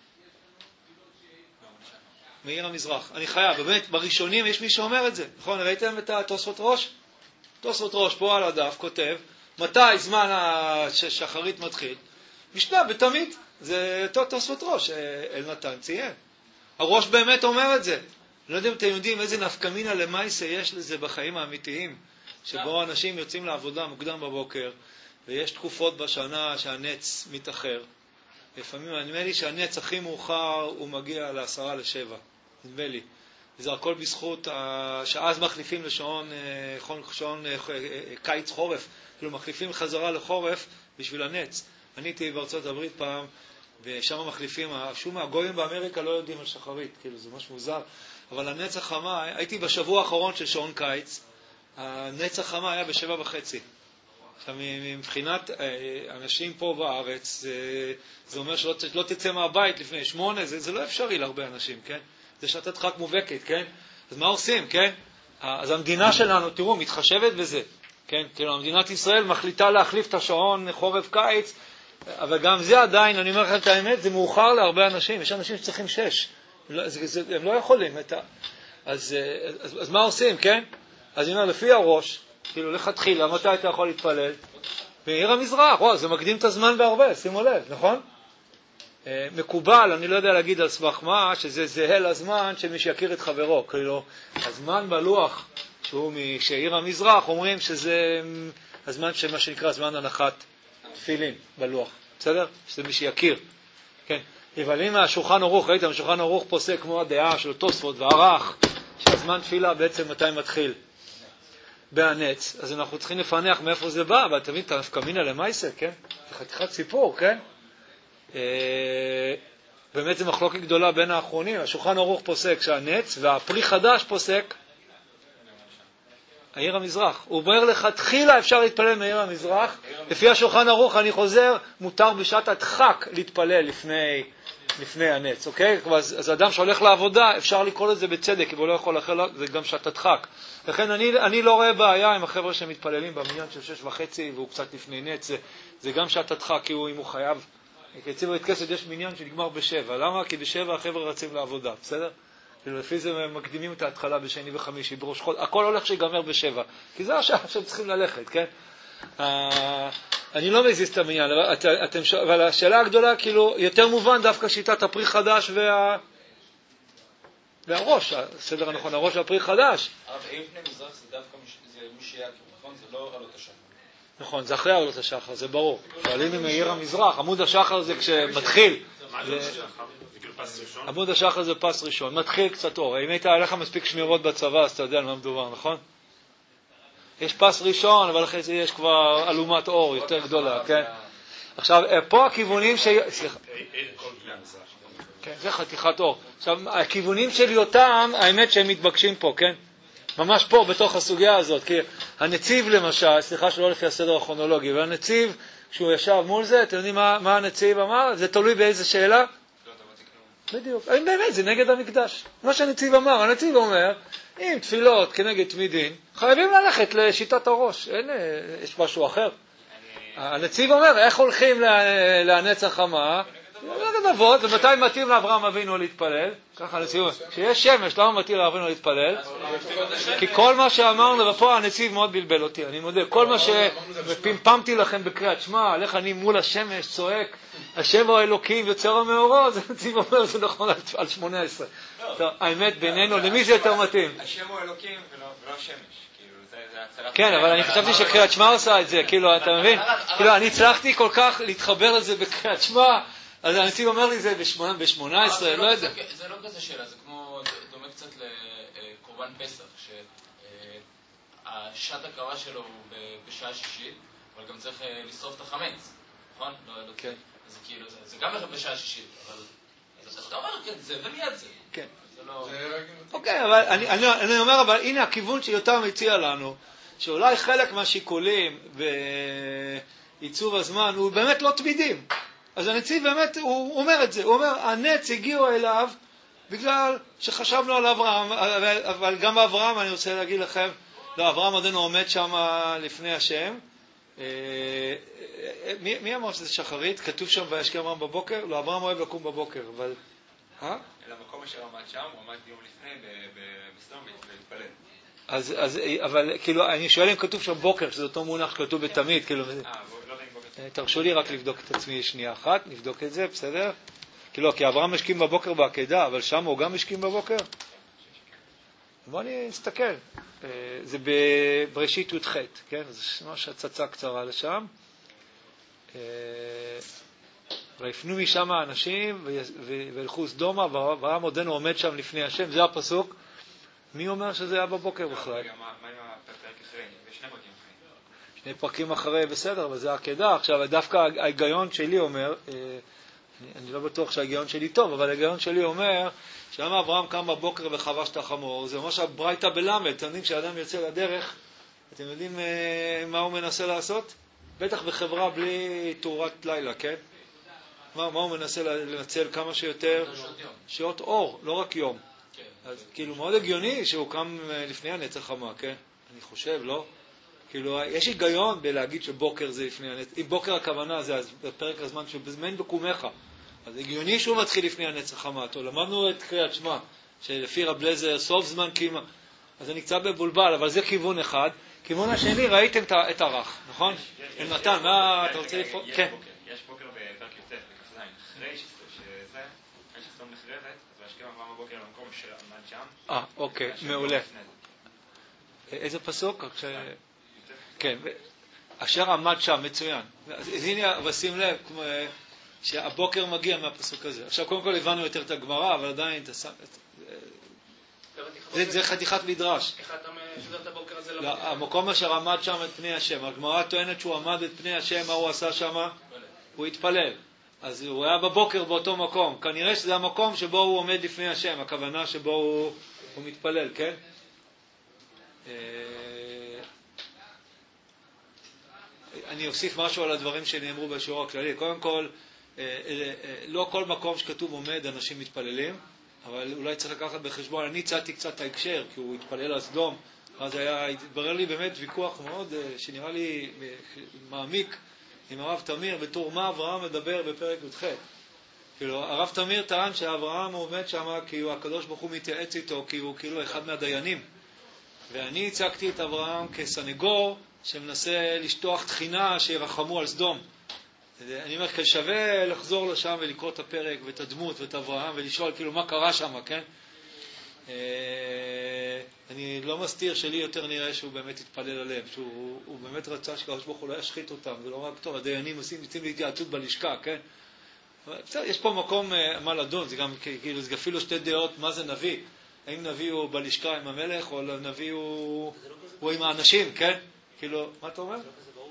מעיר המזרח. אני חייב, באמת, בראשונים יש מי שאומר את זה. נכון, ראיתם את התוספות ראש? תוספות ראש, פה על הדף, כותב, מתי זמן השחרית מתחיל? משנה, בתמיד. זה תוספות ראש, אלנתן ציין. הראש באמת אומר את זה. לא יודע אם אתם יודעים איזה נפקמינה למייסה יש לזה בחיים האמיתיים. שבו אנשים יוצאים לעבודה מוקדם בבוקר, ויש תקופות בשנה שהנץ מתאחר. לפעמים נדמה לי שהנץ הכי מאוחר הוא מגיע לעשרה לשבע. נדמה לי. זה הכל בזכות שאז מחליפים לשעון שעון קיץ חורף, כאילו מחליפים חזרה לחורף בשביל הנץ. אני הייתי בארצות הברית פעם, ושם מחליפים, שום הגויים באמריקה לא יודעים על שחרית, כאילו זה משהו מוזר, אבל הנץ החמה, הייתי בשבוע האחרון של שעון קיץ, הנץ החמה היה בשבע וחצי. עכשיו, מבחינת אנשים פה בארץ, זה, זה אומר שלא לא תצא מהבית לפני שמונה, זה, זה לא אפשרי להרבה אנשים, כן? זה שעת דחק מובהקת, כן? אז מה עושים, כן? אז המדינה שלנו, תראו, מתחשבת בזה, כן? כאילו, מדינת ישראל מחליטה להחליף את השעון חורף-קיץ, אבל גם זה עדיין, אני אומר לכם את האמת, זה מאוחר להרבה אנשים, יש אנשים שצריכים שש, זה, זה, הם לא יכולים, את ה... אז, אז, אז מה עושים, כן? אז אני אומר, לפי הראש, כאילו, לכתחילה, מתי אתה יכול להתפלל? בעיר המזרח, וואו, זה מקדים את הזמן בהרבה, שימו לב, נכון? מקובל, אני לא יודע להגיד על סמך מה, שזה זהה לזמן שמי שיכיר את חברו, כאילו, הזמן בלוח, שהוא משעיר המזרח, אומרים שזה הזמן שמה שנקרא זמן הנחת תפילין בלוח, בסדר? שזה מי שיכיר, כן? אבל אם השולחן ערוך, ראיתם, השולחן ערוך פוסק כמו הדעה של תוספות וערך, שהזמן תפילה בעצם מתי מתחיל בהנץ, אז אנחנו צריכים לפענח מאיפה זה בא, אבל תבין, אתה נפקא מינה למייסה, כן? זה חתיכת סיפור, כן? באמת זה מחלוקת גדולה בין האחרונים. השולחן ערוך פוסק שהנץ, והפרי חדש פוסק העיר המזרח. הוא אומר לך, תחילה אפשר להתפלל מעיר המזרח. לפי השולחן ערוך, אני חוזר, מותר בשעת הדחק להתפלל לפני, לפני הנץ, אוקיי? אז, אז אדם שהולך לעבודה, אפשר לקרוא לזה בצדק, כי הוא לא יכול אחר, זה גם שעת הדחק. לכן אני, אני לא רואה בעיה עם החבר'ה שמתפללים במניין של שש וחצי, והוא קצת לפני נץ, זה, זה גם שעת הדחק, כי הוא, אם הוא חייב. כי בית כנסת יש מניין שנגמר בשבע. למה? כי בשבע החבר'ה רצים לעבודה, בסדר? כאילו לפי זה מקדימים את ההתחלה בשני וחמישי, בראש חול. הכל הולך שיגמר בשבע. כי זה השעה שהם צריכים ללכת, כן? אני לא מזיז את המניין, אבל השאלה הגדולה, כאילו, יותר מובן דווקא שיטת הפרי חדש וה... והראש, הסדר הנכון, הראש והפרי חדש. אבל אם פני מזרח זה דווקא מי שיהיה, נכון? זה לא עלות השחר. נכון, זה אחרי עלות השחר, זה ברור. שואלים אם מעיר המזרח, עמוד השחר זה כשמתחיל. עמוד השחר זה פס ראשון, מתחיל קצת אור. אם היית עליך מספיק שמירות בצבא, אז אתה יודע על מה מדובר, נכון? יש פס ראשון, אבל אחרי זה יש כבר אלומת אור יותר גדולה, כן? עכשיו, פה הכיוונים ש... סליחה. כן, זה חתיכת אור. עכשיו, הכיוונים שלי אותם, האמת שהם מתבקשים פה, כן? ממש פה, בתוך הסוגיה הזאת, כי הנציב למשל, סליחה שלא לפי הסדר הכרונולוגי, והנציב, כשהוא ישב מול זה, אתם יודעים מה, מה הנציב אמר? זה תלוי באיזה שאלה? בדיוק. אין באמת, זה נגד המקדש. מה שהנציב אמר, הנציב אומר, אם תפילות כנגד תמידין, חייבים ללכת לשיטת הראש. אין, יש משהו אחר. הנציב אומר, איך הולכים להנץ החמה? נגד אבות, ומתי מתאים לאברהם אבינו להתפלל? ככה הנציב אומר, כשיש שמש, למה מתאים לאברהם אבינו להתפלל? כי כל מה שאמרנו, ופה הנציב מאוד בלבל אותי, אני מודה, כל מה שפמפמתי לכם בקריאת שמע, איך אני מול השמש צועק, השם הוא האלוקים יוצר המאורות, הנציב אומר, זה נכון על שמונה עשרה. האמת בינינו, למי זה יותר מתאים? השם הוא האלוקים ולא השמש. כן, אבל אני חשבתי שקריאת שמע עושה את זה, כאילו, אתה מבין? כאילו, אני הצלחתי כל כך להתחבר לזה בקריאת שמע, אז הנציב אומר לי זה ב-שמונה עשרה, לא יודע. זה לא כזה שאלה, זה כמו, דומה קצת לקורבן פסח, שהשעת הקרבה שלו הוא בשעה שישית, אבל גם צריך לשרוף את החמץ, נכון? כן. אז כאילו, זה גם בשעה שישית, אבל... אז אתה אומר, כן, זה ומיד זה. כן. אוקיי, אבל אני אומר, אבל הנה הכיוון שיותם הציע לנו, שאולי חלק מהשיקולים בעיצוב הזמן הוא באמת לא תמידים. אז הנציב באמת, הוא אומר את זה, הוא אומר, הנץ הגיעו אליו בגלל שחשבנו על אברהם, אבל גם באברהם אני רוצה להגיד לכם, לא, אברהם עדיין עומד שם לפני השם. מי, מי אמר שזה שחרית? כתוב שם וישכם אברהם בבוקר? לא, אברהם אוהב לקום בבוקר, אבל... אה? אלא מקום אשר עמד שם, הוא עמד יום לפני בסדום ולהתפלל. אז, אז, אבל כאילו, אני שואל אם כתוב שם בוקר, שזה אותו מונח כתוב בתמיד, כאילו... אה, לא ראים בוקר. תרשו לי רק לבדוק את עצמי שנייה אחת, נבדוק את זה, בסדר? כאילו, כי אברהם משכים בבוקר בעקדה, אבל שם הוא גם משכים בבוקר? בוא אני אסתכל. זה בראשית י"ח, כן? זה ממש הצצה קצרה לשם. ויפנו משם האנשים וילכו סדומה, ואברהם עודנו עומד שם לפני השם, זה הפסוק. מי אומר שזה היה בבוקר בכלל? רגע, מה עם הפרק אחרי? יש שני פרקים אחרי. שני פרקים אחרי, בסדר, אבל זה עקדה. עכשיו, דווקא ההיגיון שלי אומר, אני לא בטוח שההיגיון שלי טוב, אבל ההיגיון שלי אומר, שלמה אברהם קם בבוקר וחבש את החמור, זה ממש הברייתא בלמד. אתם יודעים, כשאדם יוצא לדרך, אתם יודעים מה הוא מנסה לעשות? בטח בחברה בלי תאורת לילה, כן? מה, מה הוא מנסה לנצל כמה שיותר? שעות אור, לא רק יום. אז כאילו מאוד הגיוני שהוא קם לפני הנץ החמה, כן? אני חושב, לא? כאילו, יש היגיון בלהגיד שבוקר זה לפני הנץ. אם בוקר הכוונה זה פרק הזמן שבזמן בקומך. אז הגיוני שהוא מתחיל לפני הנץ החמה. טוב, למדנו את קריאת שמע, שלפי רב אליעזר סוף זמן קימה. אז אני קצת בבולבל, אבל זה כיוון אחד. כיוון השני, ראיתם את הרך, נכון? נתן, מה אתה רוצה לפעול? כן. יש בוקר בפרק יוצא, בכ"ז, אחרי שזה, אחרי שסתום נחרבת, אז להשכם אברהם בבוקר למקום שעמד שם. אה, אוקיי, מעולה. איזה פסוק? כן, אשר עמד שם, מצוין. אז הנה, אבל שים לב, שהבוקר מגיע מהפסוק הזה. עכשיו, קודם כל הבנו יותר את הגמרא, אבל עדיין, זה חתיכת מדרש. איך אתה מסדר את הבוקר הזה? לא, המקום אשר עמד שם את פני השם. הגמרא טוענת שהוא עמד את פני השם, מה הוא עשה שם? הוא התפלל. אז הוא היה בבוקר באותו מקום. כנראה שזה המקום שבו הוא עומד לפני השם, הכוונה שבו הוא, הוא מתפלל, כן? אני אוסיף משהו על הדברים שנאמרו בשיעור הכללי. קודם כל, לא כל מקום שכתוב עומד אנשים מתפללים, אבל אולי צריך לקחת בחשבון. אני הצעתי קצת ההקשר, כי הוא התפלל על סדום, אז היה, התברר לי באמת ויכוח מאוד, שנראה לי מעמיק, עם הרב תמיר, בתור מה אברהם מדבר בפרק י"ח. כאילו, הרב תמיר טען שאברהם עומד שם כי הוא הקדוש ברוך הוא מתייעץ איתו, כי הוא כאילו אחד מהדיינים. ואני הצגתי את אברהם כסנגור שמנסה לשטוח תחינה שירחמו על סדום. אני אומר, שווה לחזור לשם ולקרוא את הפרק ואת הדמות ואת אברהם ולשאול כאילו מה קרה שם, כן? אני לא מסתיר שלי יותר נראה שהוא באמת התפלל עליהם, שהוא באמת רצה שקדוש ברוך הוא לא ישחית אותם, זה לא רק טוב, הדיינים עושים יוצאים להתייעצות בלשכה, כן? יש פה מקום מה לדון, זה גם כאילו, זה אפילו שתי דעות מה זה נביא, האם נביא הוא בלשכה עם המלך או נביא הוא עם האנשים, כן? כאילו, מה אתה אומר?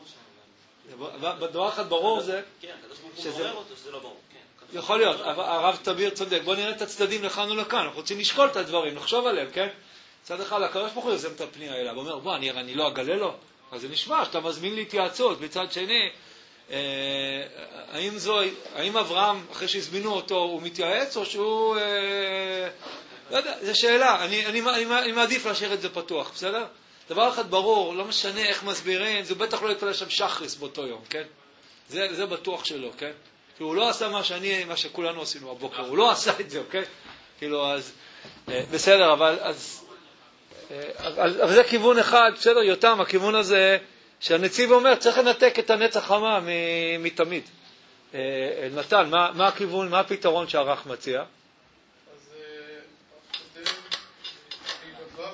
בדבר אחד ברור זה שזה לא ברור. יכול להיות, הרב תמיר צודק. בוא נראה את הצדדים לכאן ולכאן, אנחנו רוצים לשקול את הדברים, לחשוב עליהם, כן? צד אחד, הקדוש ברוך הוא יוזם את הפנייה אליו, הוא אומר, בוא, אני, אני לא אגלה לו. אז זה נשמע שאתה מזמין לי התייעצות. בצד שני, אה, האם, זו, האם אברהם, אחרי שהזמינו אותו, הוא מתייעץ, או שהוא... אה, לא יודע, זו שאלה. אני, אני, אני, אני מעדיף להשאיר את זה פתוח, בסדר? דבר אחד ברור, לא משנה איך מסבירים, זה בטח לא יתפלל שם שחריס באותו יום, כן? זה, זה בטוח שלו, כן? כי הוא לא עשה מה שאני, מה שכולנו עשינו הבוקר, הוא לא עשה את זה, אוקיי? כאילו, אז, בסדר, אבל, אז, אבל זה כיוון אחד, בסדר, יותם, הכיוון הזה, שהנציב אומר, צריך לנתק את הנץ החמה מתמיד. נתן, מה, מה הכיוון, מה הפתרון שהערך מציע? אז, חותם, בגב,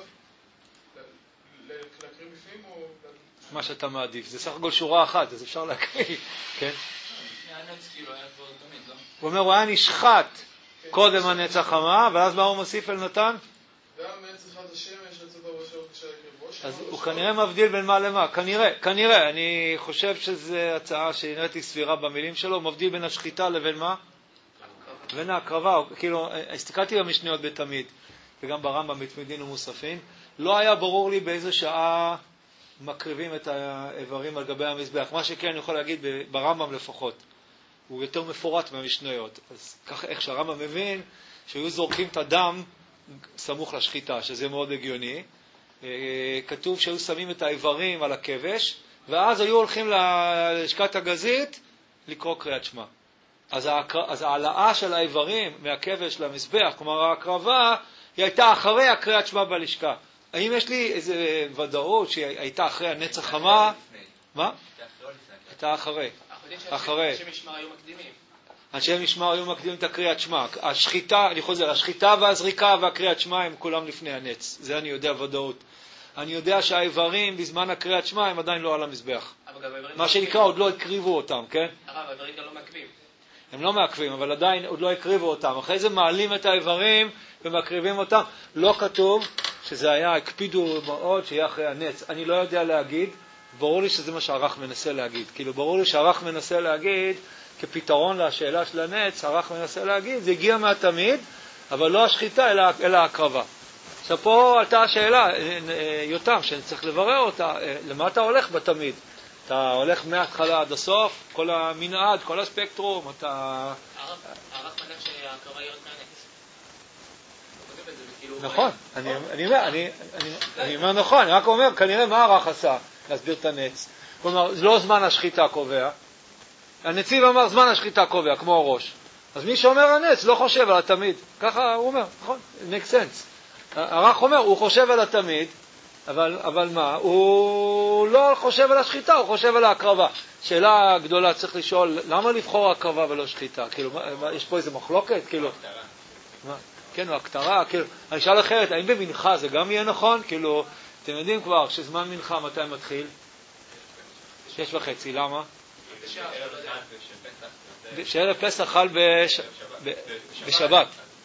להקריא בפנים או... מה שאתה מעדיף, זה סך הכל שורה אחת, אז אפשר להקריא, כן? הוא אומר, הוא היה נשחט קודם הנץ החמה, ואז מה הוא מוסיף אל נתן? גם מעץ אחד השמש, רצות הראשות כשהקרבוש. אז הוא כנראה מבדיל בין מה למה. כנראה, כנראה. אני חושב שזו הצעה שנראיתי סבירה במילים שלו. הוא מבדיל בין השחיטה לבין מה? בין ההקרבה. כאילו, הסתכלתי במשניות בתמיד, וגם ברמב"ם בתמידין ומוספין. לא היה ברור לי באיזו שעה מקריבים את האיברים על גבי המזבח. מה שכן אני יכול להגיד ברמב"ם לפחות. הוא יותר מפורט מהמשניות. אז ככה איך שהרמב"ם מבין שהיו זורקים את הדם סמוך לשחיטה, שזה מאוד הגיוני. כתוב שהיו שמים את האיברים על הכבש, ואז היו הולכים ללשכת הגזית לקרוא קריאת שמע. אז, ההקר... אז העלאה של האיברים מהכבש למזבח, כלומר ההקרבה, היא הייתה אחרי הקריאת שמע בלשכה. האם יש לי איזו ודאות שהיא הייתה אחרי הנץ החמה? מה? הייתה אחרי. אחרי. אנשי משמר היו מקדימים. אנשי משמר היו מקדימים את הקריאת שמע. השחיטה, אני חוזר, השחיטה והזריקה והקריאת שמע הם כולם לפני הנץ. זה אני יודע ודאות. אני יודע שהאיברים בזמן הקריאת שמע הם עדיין לא על המזבח. מה שנקרא, עוד לא הקריבו אותם, כן? הרב, האיברים גם לא מעכבים. הם לא מעכבים, אבל עדיין עוד לא הקריבו אותם. אחרי זה מעלים את האיברים ומקריבים אותם. לא כתוב שזה היה, הקפידו מאוד שיהיה אחרי הנץ. אני לא יודע להגיד, ברור לי שזה מה שהערך מנסה להגיד. כאילו, ברור לי שהערך מנסה להגיד, כפתרון לשאלה של הנץ, הערך מנסה להגיד, זה הגיע מהתמיד, אבל לא השחיטה, אלא, אלא ההקרבה. עכשיו פה עלתה השאלה, יותם, שאני צריך לברר אותה, למה אתה הולך בתמיד? אתה הולך מההתחלה עד הסוף, כל המנעד, כל הספקטרום, אתה... הערך מניח שההקרבה ירד מהנץ. נכון, אני אומר נכון, אני רק אומר, כנראה מה הערך עשה להסביר את הנץ? כלומר, זה לא זמן השחיטה קובע, הנציב אמר זמן השחיטה קובע, כמו הראש. אז מי שאומר הנץ לא חושב על התמיד, ככה הוא אומר, נכון? make sense. הערך אומר, הוא חושב על התמיד, אבל, אבל מה? הוא לא חושב על השחיטה, הוא חושב על ההקרבה. שאלה גדולה, צריך לשאול, למה לבחור הקרבה ולא שחיטה? כאילו, מה, יש פה איזה מחלוקת? כאילו, מה? כן, או הקטרה, כאילו, אני אשאל אחרת, האם במנחה זה גם יהיה נכון? כאילו, אתם יודעים כבר שזמן מנחה מתי מתחיל? שש וחצי, למה? שערב פסח חל בשבת.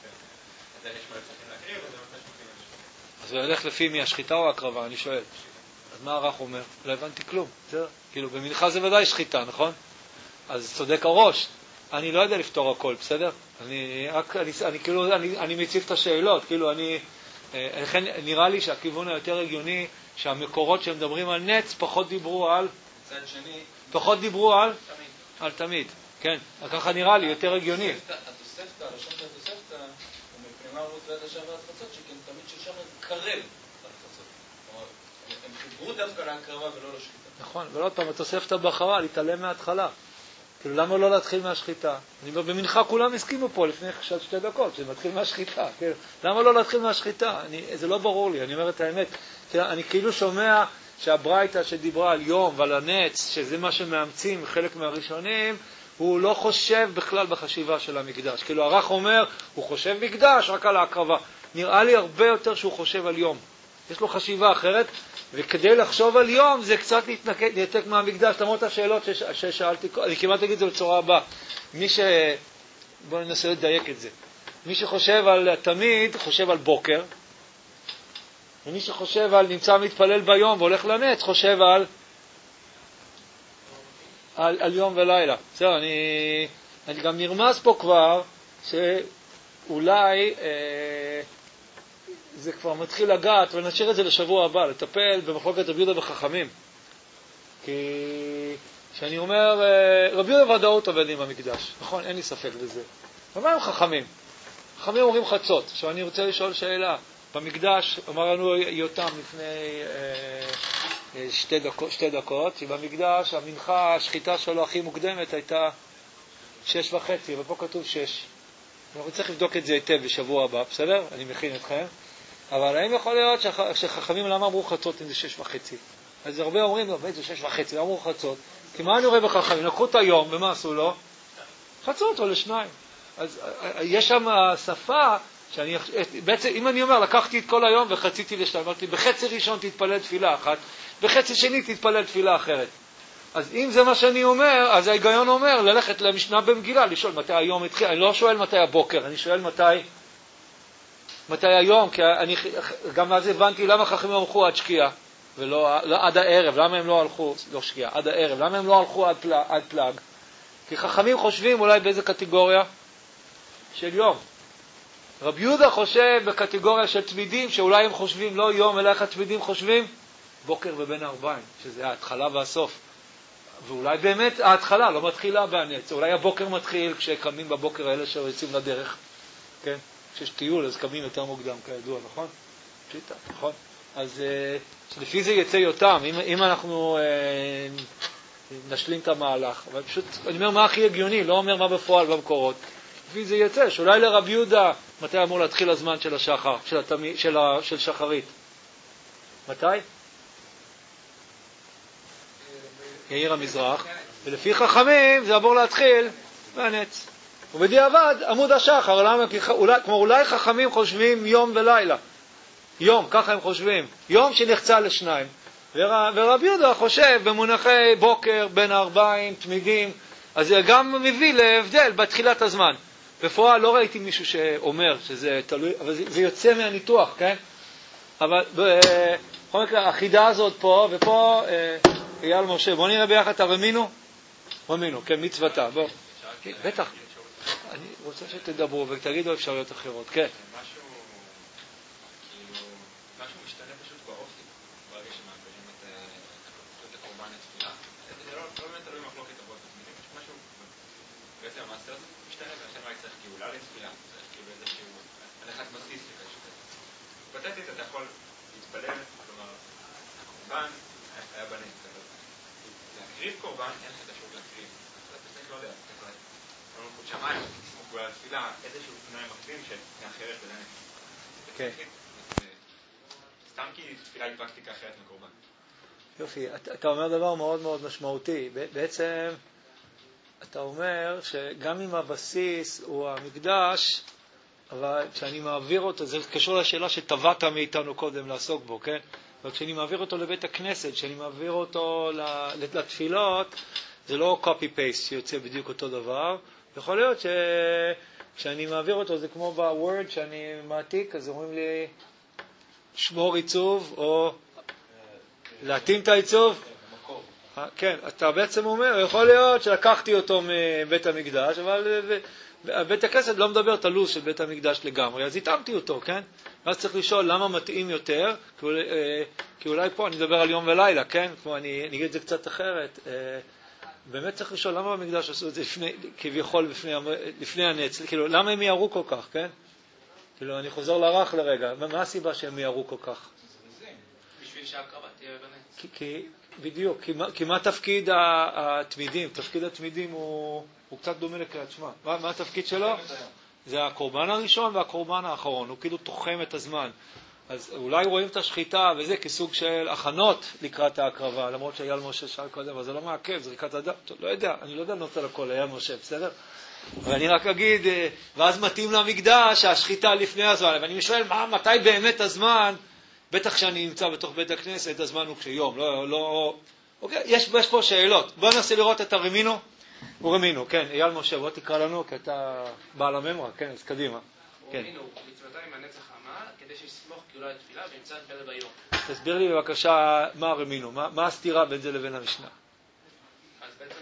אז הוא ילך לפי מי, השחיטה או הקרבה, אני שואל. אז מה הערך אומר? לא הבנתי כלום. כאילו, במנחה זה ודאי שחיטה, נכון? אז צודק הראש. אני לא יודע לפתור הכל, בסדר? אני רק, אני, אני כאילו, אני, אני מציף את השאלות, כאילו, אני, לכן נראה לי שהכיוון היותר הגיוני, שהמקורות שמדברים על נץ, פחות דיברו על, צד שני, פחות דיברו על, תמיד. על תמיד, כן. ככה נראה לי, יותר הגיוני. התוספתא, הראשון של התוספתא, הוא מפנימה רות ועד השעה ועד חצות, שכן תמיד של שחר קרב עד חצות. כלומר, הם חיברו דווקא להקרבה ולא לשחיטה. נכון, ולא פעם, התוספתא בחרה, להתעלם מההתחלה. כאילו, למה לא להתחיל מהשחיטה? אני אומר, במנחה כולם הסכימו פה לפני שתי דקות, שזה מתחיל מהשחיטה. כאילו, למה לא להתחיל מהשחיטה? אני, זה לא ברור לי, אני אומר את האמת. אני כאילו שומע שהברייתא שדיברה על יום ועל הנץ, שזה מה שמאמצים חלק מהראשונים, הוא לא חושב בכלל בחשיבה של המקדש. כאילו, הערך אומר, הוא חושב מקדש רק על ההקרבה. נראה לי הרבה יותר שהוא חושב על יום. יש לו חשיבה אחרת, וכדי לחשוב על יום זה קצת להתנתק מהמקדש. למרות השאלות שש, ששאלתי, אני כמעט אגיד את זה בצורה הבאה. מי ש... בואו ננסה לדייק את זה. מי שחושב על תמיד, חושב על בוקר, ומי שחושב על נמצא מתפלל ביום והולך לנץ, חושב על, על, על יום ולילה. בסדר, אני, אני גם נרמז פה כבר שאולי אה, זה כבר מתחיל לגעת, ונשאיר את זה לשבוע הבא, לטפל במחלוקת רבי יהודה וחכמים. כי כשאני אומר, רבי יהודה ודאות עובד עם המקדש, נכון? אין לי ספק בזה. ומה הם חכמים? חכמים אומרים חצות. עכשיו אני רוצה לשאול שאלה. במקדש, אמר לנו יותם לפני אה, שתי, דקות, שתי דקות, שבמקדש המנחה, השחיטה שלו הכי מוקדמת הייתה שש וחצי, ופה כתוב שש. אנחנו צריך לבדוק את זה היטב בשבוע הבא, בסדר? אני מכין אתכם. אבל האם יכול להיות שח, שחכמים למה אמרו חצות אם זה שש וחצי? אז הרבה אומרים, לא, זה שש וחצי, אמרו חצות. כי מה אני רואה בחכמים? לקחו את היום, ומה עשו לו? חצות או לשניים. אז יש שם שפה, שאני, בעצם, אם אני אומר, לקחתי את כל היום וחציתי לשתיים, אמרתי, בחצי ראשון תתפלל תפילה אחת, בחצי שני תתפלל תפילה אחרת. אז אם זה מה שאני אומר, אז ההיגיון אומר, ללכת למשנה במגילה, לשאול מתי היום התחיל, אני לא שואל מתי הבוקר, אני שואל מתי, מתי היום, כי אני, גם אז הבנתי למה חכמים הלכו עד שקיעה, ולא, לא, עד הערב, למה הם לא הלכו, לא שקיעה, עד הערב, למה הם לא הלכו עד, פלג, עד פלג? כי חכמים חושבים אולי באיזה קטגוריה של יום. רבי יהודה חושב בקטגוריה של תמידים, שאולי הם חושבים לא יום, אלא איך התמידים חושבים? בוקר ובין הארבעים, שזה ההתחלה והסוף. ואולי באמת ההתחלה לא מתחילה בהנץ, אולי הבוקר מתחיל כשקמים בבוקר האלה שיוצאים לדרך. כן? כשיש טיול אז קמים יותר מוקדם, כידוע, נכון? פשיטה, נכון? אז לפי זה יצא יותם, אם, אם אנחנו אה, נשלים את המהלך. אבל פשוט, אני אומר מה הכי הגיוני, לא אומר מה בפועל במקורות. לפי זה יצא, שאולי לרבי יהודה, מתי אמור להתחיל הזמן של השחר, של, התמי, של, ה, של שחרית? מתי? יאיר המזרח. ולפי חכמים זה אמור להתחיל מהנץ. ובדיעבד, עמוד השחר, למה? אולי, כמו אולי חכמים חושבים יום ולילה. יום, ככה הם חושבים. יום שנחצה לשניים. ור, ורבי יהודה חושב במונחי בוקר, בין הארבעים, תמידים. אז זה גם מביא להבדל בתחילת הזמן. בפועל לא ראיתי מישהו שאומר שזה תלוי, אבל זה, זה יוצא מהניתוח, כן? אבל בכל מקרה, החידה הזאת פה, ופה אייל משה, בוא נראה ביחד את הרמינו. רמינו, כן, מצוותה, בוא. בטח. אני רוצה שתדברו ותגידו אפשרויות אחרות, כן. משהו, כאילו, משהו משתנה פשוט באופי, ברגע שמעבירים את הקורבן לתפילה. זה לא באמת תלוי מחלוקת אבות ותמידים, פשוט משהו, בעצם המעשה הזה משתנה, ולכן רק צריך גאולה לתפילה, צריך כאילו איזשהו הנחת בסיס לכזה. פתטית אתה יכול להתפלל, כלומר, הקורבן היה בנית, אבל להקריב קורבן, אין לך את השעות להקריב. אתה פשוט לא יודע, אתה לא נקוד שמיים, תסמוך גאולה לתפילה, איזשהו תנאי מקדים שאחרת בלנית. כן. סתם כי תפילה היא פרקטיקה אחרת מקורבן. יופי, אתה אומר דבר מאוד מאוד משמעותי. בעצם אתה אומר שגם אם הבסיס הוא המקדש, אבל כשאני מעביר אותו, זה קשור לשאלה שטבעת מאיתנו קודם לעסוק בו, כן? אבל כשאני מעביר אותו לבית הכנסת, כשאני מעביר אותו לתפילות, זה לא copy-paste שיוצא בדיוק אותו דבר. יכול להיות שכשאני מעביר אותו, זה כמו בוורד שאני מעתיק, אז אומרים לי שמור עיצוב או להתאים את העיצוב. כן, אתה בעצם אומר, יכול להיות שלקחתי אותו מבית המקדש, אבל בית הכנסת לא מדבר את הלו"ז של בית המקדש לגמרי, אז התאמתי אותו, כן? ואז צריך לשאול למה מתאים יותר, כי אולי פה אני מדבר על יום ולילה, כן? כמו אני אגיד את זה קצת אחרת. באמת צריך לשאול למה במקדש עשו את זה לפני, כביכול לפני, לפני הנץ, כאילו למה הם יערו כל כך, כן? כאילו אני חוזר לרח לרגע, מה הסיבה שהם יערו כל כך? בשביל שהקרבה תהיה בנץ. כי, כי, בדיוק, כי, כי מה תפקיד התמידים? תפקיד התמידים הוא, הוא קצת דומה לקריאת שמע. מה, מה התפקיד שלו? זה הקורבן הראשון והקורבן האחרון, הוא כאילו תוחם את הזמן. אז אולי רואים את השחיטה וזה כסוג של הכנות לקראת ההקרבה, למרות שאייל משה שאל קודם, אבל זה לא מעכב, זריקת הדם, לא יודע, אני לא יודע נוצא לכל, אייל משה, בסדר? ואני רק אגיד, ואז מתאים למקדש, השחיטה לפני הזמן, ואני שואל, מה, מתי באמת הזמן? בטח שאני נמצא בתוך בית הכנסת, הזמן הוא כשיום, לא, לא, אוקיי, יש, יש פה שאלות. בואו ננסה לראות את הרמינו. הוא רמינו, כן, אייל משה, בוא תקרא לנו, כי אתה בעל הממרה, כן, אז קדימה. רמינו, מצוותיים הנצח עמה, כדי שיסמוך גאולה לתפילה וימצא פלא ביום. תסביר לי בבקשה מה הרמינו, מה, מה הסתירה בין זה לבין המשנה? אז בעצם,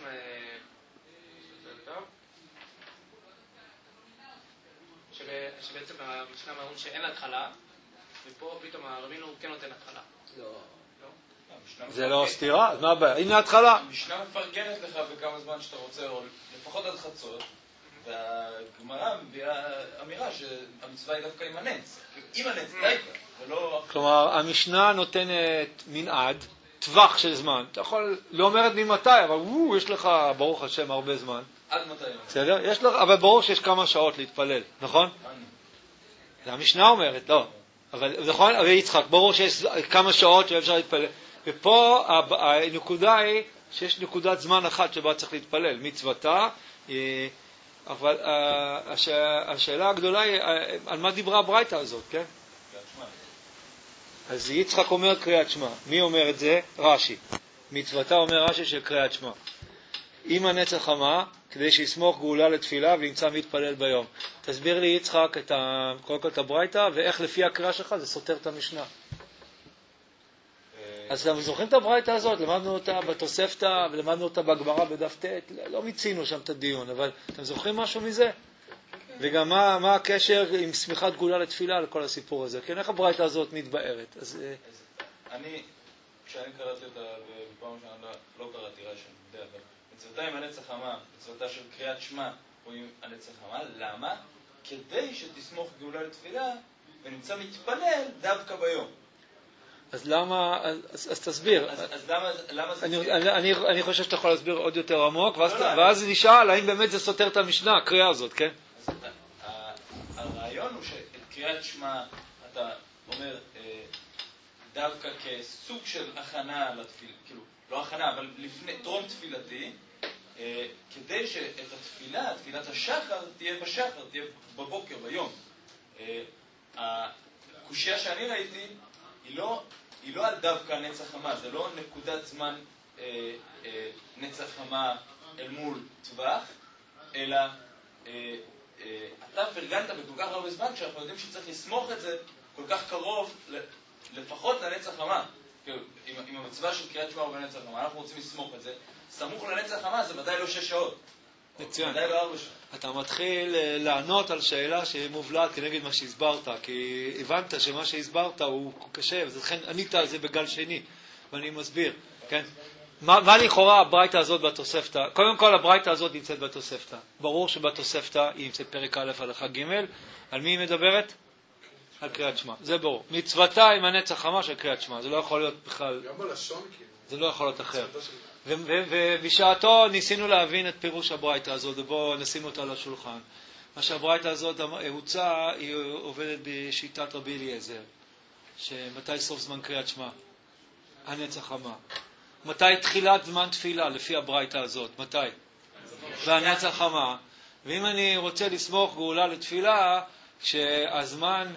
שבעצם המשנה אומרים שאין התחלה, ופה פתאום הרמינו כן נותן התחלה. לא. זה לא סתירה? אז מה הבעיה? הנה ההתחלה. המשנה מפרגנת לך בכמה זמן שאתה רוצה, או לפחות עד חצות, והגמרא מביאה אמירה שהמצווה היא דווקא עם הנץ. עם הנץ, דייקה, ולא... כלומר, המשנה נותנת מנעד, טווח של זמן. אתה יכול, לא אומרת ממתי, אבל וואו, יש לך, ברוך השם, הרבה זמן. עד מתי? בסדר? יש לך, אבל ברור שיש כמה שעות להתפלל, נכון? זה המשנה אומרת, לא. אבל נכון, אבל יצחק, ברור שיש כמה שעות שאפשר להתפלל. ופה הנקודה היא שיש נקודת זמן אחת שבה צריך להתפלל, מצוותה, אבל השאלה הגדולה היא, על מה דיברה הברייתא הזאת, כן? אז יצחק אומר קריאת שמע. מי אומר את זה? רש"י. מצוותה אומר רש"י של קריאת שמע. עם הנצח עמה, כדי שיסמוך גאולה לתפילה ונמצא מתפלל ביום. תסביר לי יצחק את ה... קודם כל את הברייתא, ואיך לפי הקריאה שלך זה סותר את המשנה. אז אתם זוכרים את הברייתא הזאת, למדנו אותה בתוספתא ולמדנו אותה בגמרא בדף ט', לא מיצינו שם את הדיון, אבל אתם זוכרים משהו מזה? וגם מה, מה הקשר עם סמיכת גאולה לתפילה לכל הסיפור הזה? כן, איך הברייתא הזאת מתבארת? אז, אני, כשאני קראתי אותה בפעם ראשונה, לא קראתי רש"י, אבל מצוותה עם הנצח עמה, מצוותה של קריאת שמע או עם הנצח עמה, למה? כדי שתסמוך גאולה לתפילה ונמצא מתפלל דווקא ביום. אז למה, אז, אז תסביר. אז, אז למה, למה זה... אני, אני, אני, אני חושב שאתה יכול להסביר עוד יותר עמוק, ואז, לא, לא, ואז אני... נשאל האם באמת זה סותר את המשנה, הקריאה הזאת, כן? אז הרעיון הוא שאת קריאת שמע אתה אומר דווקא כסוג של הכנה לתפילה, כאילו, לא הכנה, אבל לפני, טרום תפילתי, כדי שאת התפילה, תפילת השחר, תהיה בשחר, תהיה בבוקר, ביום. הקושיה שאני ראיתי, היא לא, היא לא על דווקא נצח חמה, זה לא נקודת זמן אה, אה, נצח חמה אל מול טווח, אלא אה, אה, אתה פרגנת בכל כך הרבה זמן, כשאנחנו יודעים שצריך לסמוך את זה כל כך קרוב לפחות לנץ החמה. כאילו, עם, עם המצווה של קריאת שמע ובנץ החמה, אנחנו רוצים לסמוך את זה. סמוך לנץ החמה זה ודאי לא שש שעות. מצוין. ודאי לא ארבע שעות. אתה מתחיל לענות על שאלה שמובלעת כנגד מה שהסברת, כי הבנת שמה שהסברת הוא קשה, ולכן ענית על זה בגל שני, ואני מסביר, כן? מה, מה לכאורה הברייתא הזאת בתוספתא? קודם כל הברייתא הזאת נמצאת בתוספתא. ברור שבתוספתא היא נמצאת פרק א' הלכה ג'. על מי היא מדברת? על קריאת שמע. זה ברור. מצוותה עם הנץ החמה של קריאת שמע. זה לא יכול להיות בכלל... גם בלשון כאילו. זה לא יכול להיות אחר. ובשעתו ניסינו להבין את פירוש הברייתא הזאת, ובואו נשים אותה על השולחן. מה שהברייתא הזאת הוצאה, היא עובדת בשיטת רבי אליעזר, שמתי סוף זמן קריאת שמע? הנץ החמה. מתי תחילת זמן תפילה לפי הברייתא הזאת? מתי? והנץ החמה. ואם אני רוצה לסמוך גאולה לתפילה, שהזמן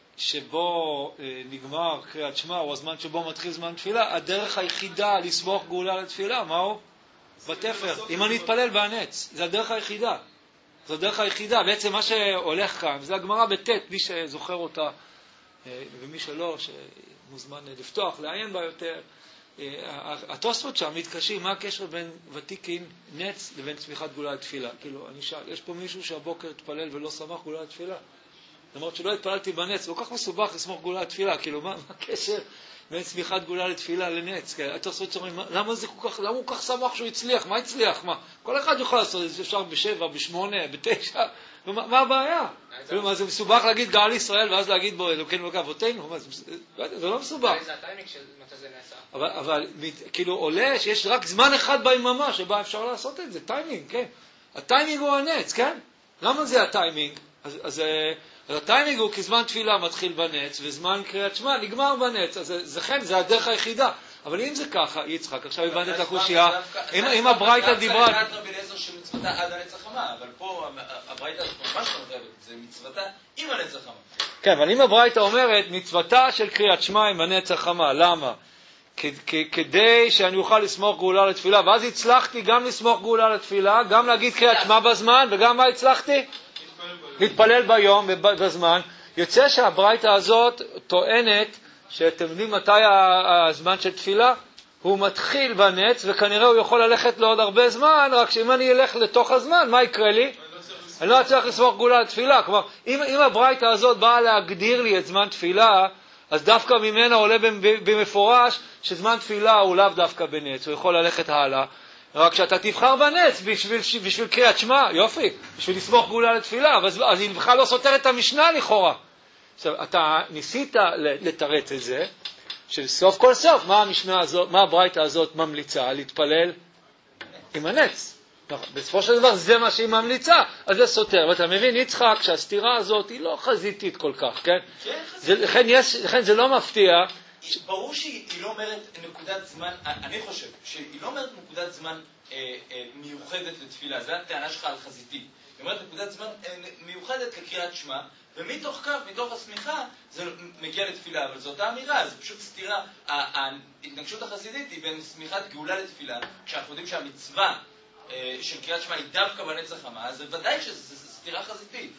שבו נגמר קריאת שמע, או הזמן שבו מתחיל זמן תפילה, הדרך היחידה לסמוך גאולה לתפילה, מהו? בתפר. אם אני אתפלל בהנץ, זה הדרך היחידה. זו הדרך היחידה. בעצם מה שהולך כאן, זה הגמרא בט', מי שזוכר אותה, ומי שלא, שמוזמן לפתוח, לעיין בה יותר. התוספות שם מתקשים, מה הקשר בין ותיקין נץ לבין צמיחת גאולה לתפילה? כאילו, אני שאל, יש פה מישהו שהבוקר התפלל ולא שמח גאולה לתפילה? למרות שלא התפללתי בנץ, הוא כל כך מסובך לסמוך גאולה לתפילה, כאילו, מה, מה הקשר בין צמיחת גאולה לתפילה לנץ? התוספות אומרים, למה זה כל כך, למה הוא כך שמח שהוא הצליח? מה הצליח? מה? כל אחד יכול לעשות את זה, אפשר בשבע, בשמונה, בתשע, ומה, מה הבעיה? כאילו, מה, זה מסובך להגיד גאל ישראל, ואז להגיד בו, אלוקינו אלוקי אבותינו, מה, זה, זה לא מסובך. זה הטיימינג שמתי זה נעשה. אבל, אבל כאילו עולה שיש רק זמן אחד ביממה שבה אפשר לעשות את זה, טיימינג, כן? הטיימינג הוא הנץ, כן? למה זה הטיימינג? אז, אז, אז הטיימינג הוא כי זמן תפילה מתחיל בנץ, וזמן קריאת שמע נגמר בנץ, אז זה, זה כן, זה הדרך היחידה. אבל אם זה ככה, יצחק, עכשיו הבנת את הקושייה, אם הברייתא דיברה... זה דווקא רבי אליעזר שמצוותה עד הנץ החמה, אבל פה הברייתא ממש לא זה מצוותה עם הנץ החמה. כן, אבל אם הברייתא אומרת, מצוותה של קריאת שמע עם הנץ החמה, למה? כדי שאני אוכל לסמוך גאולה לתפילה, ואז הצלחתי גם לסמוך גאולה לתפילה, גם להגיד קריאת שמע בזמן, וגם מה הצלחתי? להתפלל ביום ובזמן. יוצא שהברייתא הזאת טוענת, שאתם יודעים מתי הזמן של תפילה? הוא מתחיל בנץ, וכנראה הוא יכול ללכת לעוד הרבה זמן, רק שאם אני אלך לתוך הזמן, מה יקרה לי? אני לא אצליח לסמוך גאולה לתפילה. כלומר, אם, אם הברייתא הזאת באה להגדיר לי את זמן תפילה, אז דווקא ממנה עולה במפורש שזמן תפילה הוא לאו דווקא בנץ, הוא יכול ללכת הלאה, רק שאתה תבחר בנץ בשביל, בשביל קריאת שמע, יופי, בשביל לסמוך גאולה לתפילה, אז, אז היא בכלל לא סותר את המשנה לכאורה. עכשיו, אתה ניסית לתרץ את זה, שסוף כל סוף, מה המשנה הזאת, מה הברייתא הזאת ממליצה? להתפלל עם הנץ. בסופו של דבר זה מה שהיא ממליצה, אז זה סותר. ואתה מבין, יצחק, שהסתירה הזאת היא לא חזיתית כל כך, כן? זה, לכן, יש, לכן זה לא מפתיע. ברור שהיא לא אומרת נקודת זמן, אני חושב, שהיא לא אומרת נקודת זמן אה, אה, מיוחדת לתפילה, זה הטענה שלך על חזיתי. היא אומרת נקודת זמן אה, מיוחדת לקריאת שמע, ומתוך כך, מתוך הסמיכה, זה מגיע לתפילה, אבל זו אותה אמירה, זה פשוט סתירה. ההתנגשות החסידית היא בין סמיכת גאולה לתפילה, כשאנחנו יודעים שהמצווה אה, של קריאת שמע היא דווקא בנץ החמה, אז זה ודאי שזה סתירה חזיתית.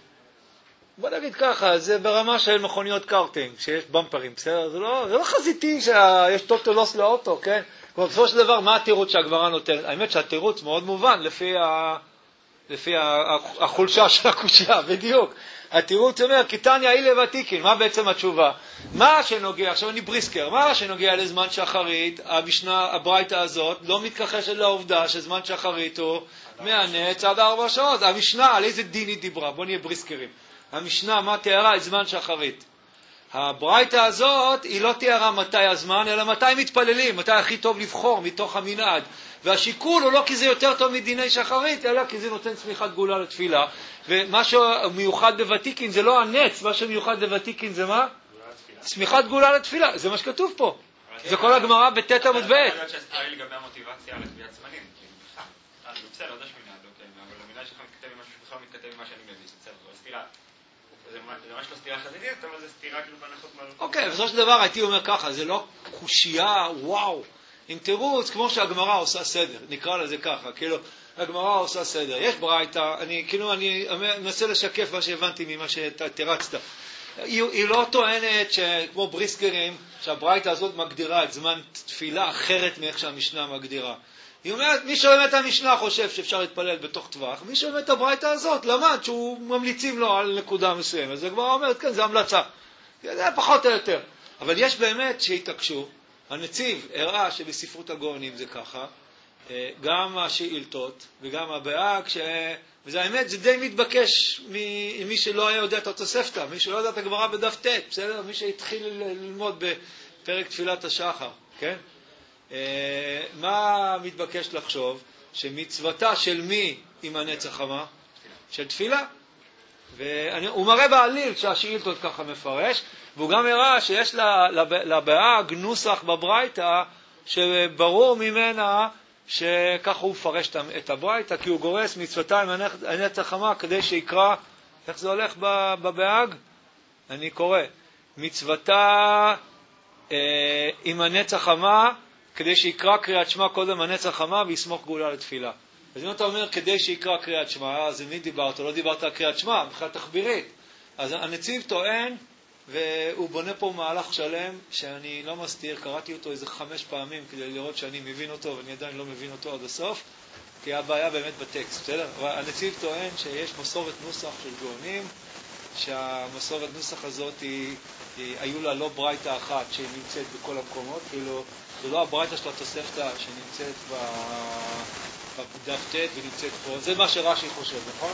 בוא נגיד ככה, זה ברמה של מכוניות קארטינג, שיש במפרים, בסדר? זה לא, זה לא חזיתי שיש טוטולוס לאוטו, כן? כמו בסופו של דבר, מה התירוץ שהגמרא נותן? האמת שהתירוץ מאוד מובן, לפי, ה... לפי החולשה של הקושייה, בדיוק. התירוץ אומר, קיטניה אילה ותיקין, מה בעצם התשובה? מה שנוגע, עכשיו אני בריסקר, מה שנוגע לזמן שחרית, המשנה, הברייתא הזאת, לא מתכחשת לעובדה שזמן שחרית הוא מהנץ עד ארבע שעות. המשנה, על איזה דין היא דיברה? בוא נהיה בריסקרים. המשנה, מה תיארה? את זמן שחרית. הברייתא הזאת, היא לא תיארה מתי הזמן, אלא מתי מתפללים, מתי הכי טוב לבחור מתוך המנעד. והשיקול הוא לא כי זה יותר טוב מדיני שחרית, אלא כי זה נותן צמיחת גאולה לתפילה. ומה שמיוחד בוותיקין זה לא הנץ, מה שמיוחד בוותיקין זה מה? צמיחת גאולה לתפילה. זה מה שכתוב פה. זה כל הגמרא בתת עמוד ב'. אני יודעת שהסתירה היא לגבי המוטיבציה לקביעת זמנים. בסדר, לא יודע שמנעד, אבל המנעד שלך מתכתב עם משהו שבכלל מתכתב עם מה שאני מבין. בסדר, זו סתירה. זה ממש לא סתירה חזיתית, אבל זה סתירה כאילו בהנחות מעלות. אוקיי, בסופו של דבר הייתי אומר ככה, זה לא קושייה, וואו, עם תירוץ, כמו שהגמרא עושה סדר, נקרא לזה ככה, כאילו, הגמרא עושה סדר. יש ברייתא, אני כאילו, אני מנסה לשקף מה שהבנתי ממה שתרצת. היא, היא לא טוענת שכמו בריסקרים, שהברייתא הזאת מגדירה את זמן תפילה אחרת מאיך שהמשנה מגדירה. היא אומרת, מי שלומד את המשנה חושב שאפשר להתפלל בתוך טווח, מי שלומד את הברייתא הזאת למד שהוא ממליצים לו על נקודה מסוימת. זה כבר אומרת, כן, זה המלצה. זה פחות או יותר. אבל יש באמת שהתעקשו. הנציב הראה שבספרות הגאונים זה ככה, גם השאילתות וגם הבאג, ש... וזה האמת, זה די מתבקש ממי שלא היה יודע את התוספתא, מי שלא יודע את הגמרא בדף ט', בסדר? מי שהתחיל ללמוד בפרק תפילת השחר, כן? מה מתבקש לחשוב? שמצוותה של מי עם הנצח חמה? של תפילה. והוא מראה בעליל שהשאילתות ככה מפרש, והוא גם הראה שיש לבאג נוסח בברייתא שברור ממנה שככה הוא מפרש את הברייתא, כי הוא גורס מצוותה עם הנצח חמה כדי שיקרא, איך זה הולך בבאג? אני קורא, מצוותה אה, עם הנצח חמה כדי שיקרא קריאת שמע קודם הנצח חמה ויסמוך גאולה לתפילה. אז אם אתה אומר כדי שיקרא קריאת שמע, אז מי דיברת? לא דיברת על קריאת שמע, בכלל תחבירית. אז הנציב טוען, והוא בונה פה מהלך שלם שאני לא מסתיר, קראתי אותו איזה חמש פעמים כדי לראות שאני מבין אותו, ואני עדיין לא מבין אותו עד הסוף, כי הבעיה באמת בטקסט, בסדר? אבל הנציב טוען שיש מסורת נוסח של גאונים, שהמסורת נוסח הזאת היא, היא, היו לה לא ברייתא אחת שהיא נמצאת בכל המקומות, כאילו זה לא הברייתא של התוספתא שנמצאת ב... בדף ט' ונמצאת פה, זה מה שרש"י חושב, נכון?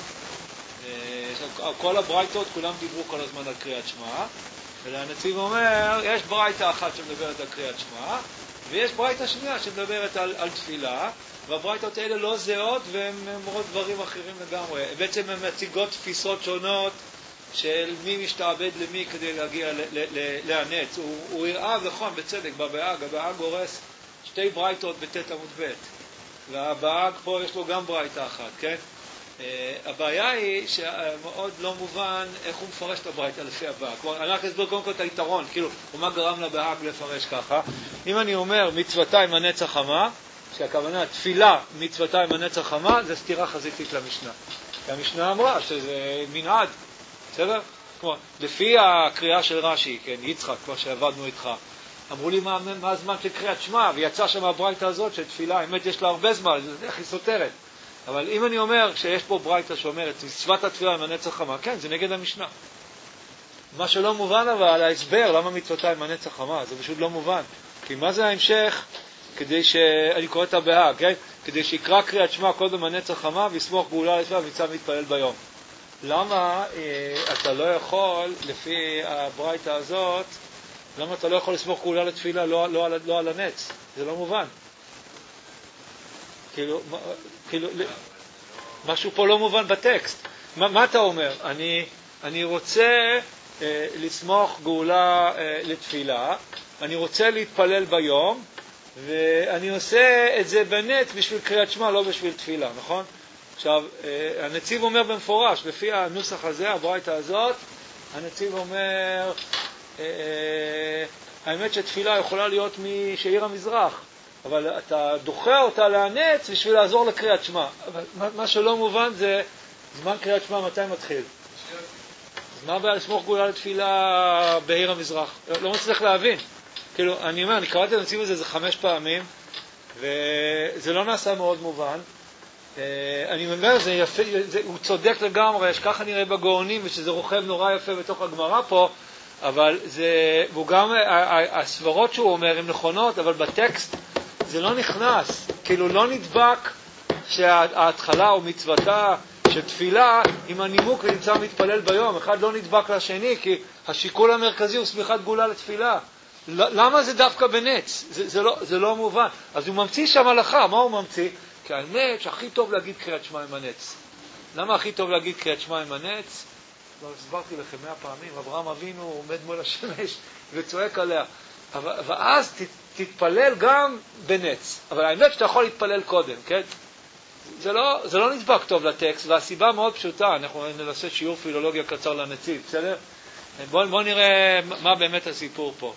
כל הברייתות, כולם דיברו כל הזמן על קריאת שמע, והנציב אומר, יש ברייתא אחת שמדברת על קריאת שמע, ויש ברייתא שנייה שמדברת על, על תפילה, והברייתות האלה לא זהות, והן אומרות דברים אחרים לגמרי. בעצם הן מציגות תפיסות שונות של מי משתעבד למי כדי להגיע להנץ. הוא, הוא הראה, נכון, בצדק, בבאג, הבאג גורס שתי ברייתות בתת עמוד ב', והבאג פה יש לו גם ברייתא אחת, כן? Uh, הבעיה היא שמאוד לא מובן איך הוא מפרש את הברייתא לפי הבאג. כלומר, אני רק אסביר קודם כל את היתרון, כאילו, ומה גרם לבאג לפרש ככה. אם אני אומר מצוותה עם הנצח חמה, שהכוונה תפילה מצוותה עם הנצח חמה, זה סתירה חזיתית למשנה. כי המשנה אמרה שזה מנעד, בסדר? כלומר, לפי הקריאה של רש"י, כן, יצחק, כבר שעבדנו איתך, אמרו לי מה, מה הזמן של קריאת שמע, ויצא שם הברייתא הזאת של תפילה, האמת יש לה הרבה זמן, זה איך היא סותרת. אבל אם אני אומר שיש פה ברייתא שאומרת מצוות התפילה עם הנצח חמה, כן, זה נגד המשנה. מה שלא מובן אבל, ההסבר, למה מצוותה עם הנצח חמה, זה פשוט לא מובן. כי מה זה ההמשך? כדי ש... אני קורא את הבאה, כן? כדי שיקרא קריאת שמע קודם הנצח חמה ויסמוך גאולה לתפילה ויצא מתפלל ביום. למה אה, אתה לא יכול, לפי הברייתא הזאת, למה אתה לא יכול לסמוך גאולה לתפילה לא, לא, לא, לא על הנץ? זה לא מובן. כאילו, כאילו, משהו פה לא מובן בטקסט. מה, מה אתה אומר? אני, אני רוצה אה, לסמוך גאולה אה, לתפילה, אני רוצה להתפלל ביום, ואני עושה את זה בנץ בשביל קריאת שמע, לא בשביל תפילה, נכון? עכשיו, אה, הנציב אומר במפורש, לפי הנוסח הזה, הברייתא הזאת, הנציב אומר, אה, אה, האמת שתפילה יכולה להיות משעיר המזרח, אבל אתה דוחה אותה להנץ בשביל לעזור לקריאת שמע. אבל מה שלא מובן זה זמן קריאת שמע מתי מתחיל. אז מה הבעיה לסמוך גאולה לתפילה בעיר המזרח? לא, לא מצליח להבין. כאילו, אני אומר, אני קראתי את הנציב הזה זה חמש פעמים, וזה לא נעשה מאוד מובן. אני אומר, זה יפה, זה, הוא צודק לגמרי, שככה נראה בגאונים, ושזה רוכב נורא יפה בתוך הגמרא פה, אבל זה, והוא גם, הסברות שהוא אומר הן נכונות, אבל בטקסט זה לא נכנס, כאילו לא נדבק שההתחלה או מצוותה של תפילה עם הנימוק ונמצא מתפלל ביום, אחד לא נדבק לשני, כי השיקול המרכזי הוא סמיכת גאולה לתפילה. למה זה דווקא בנץ? זה, זה, לא, זה לא מובן. אז הוא ממציא שם הלכה, מה הוא ממציא? כי האמת שהכי טוב להגיד קריאת שמע עם הנץ. למה הכי טוב להגיד קריאת שמע עם הנץ? כבר הסברתי לכם מאה פעמים, אברהם אבינו עומד מול השמש וצועק עליה. ואז תתפלל גם בנץ. אבל האמת שאתה יכול להתפלל קודם, כן? זה לא, זה לא נדבק טוב לטקסט, והסיבה מאוד פשוטה, אנחנו ננסה שיעור פילולוגיה קצר לנציב, בסדר? בואו בוא נראה מה באמת הסיפור פה.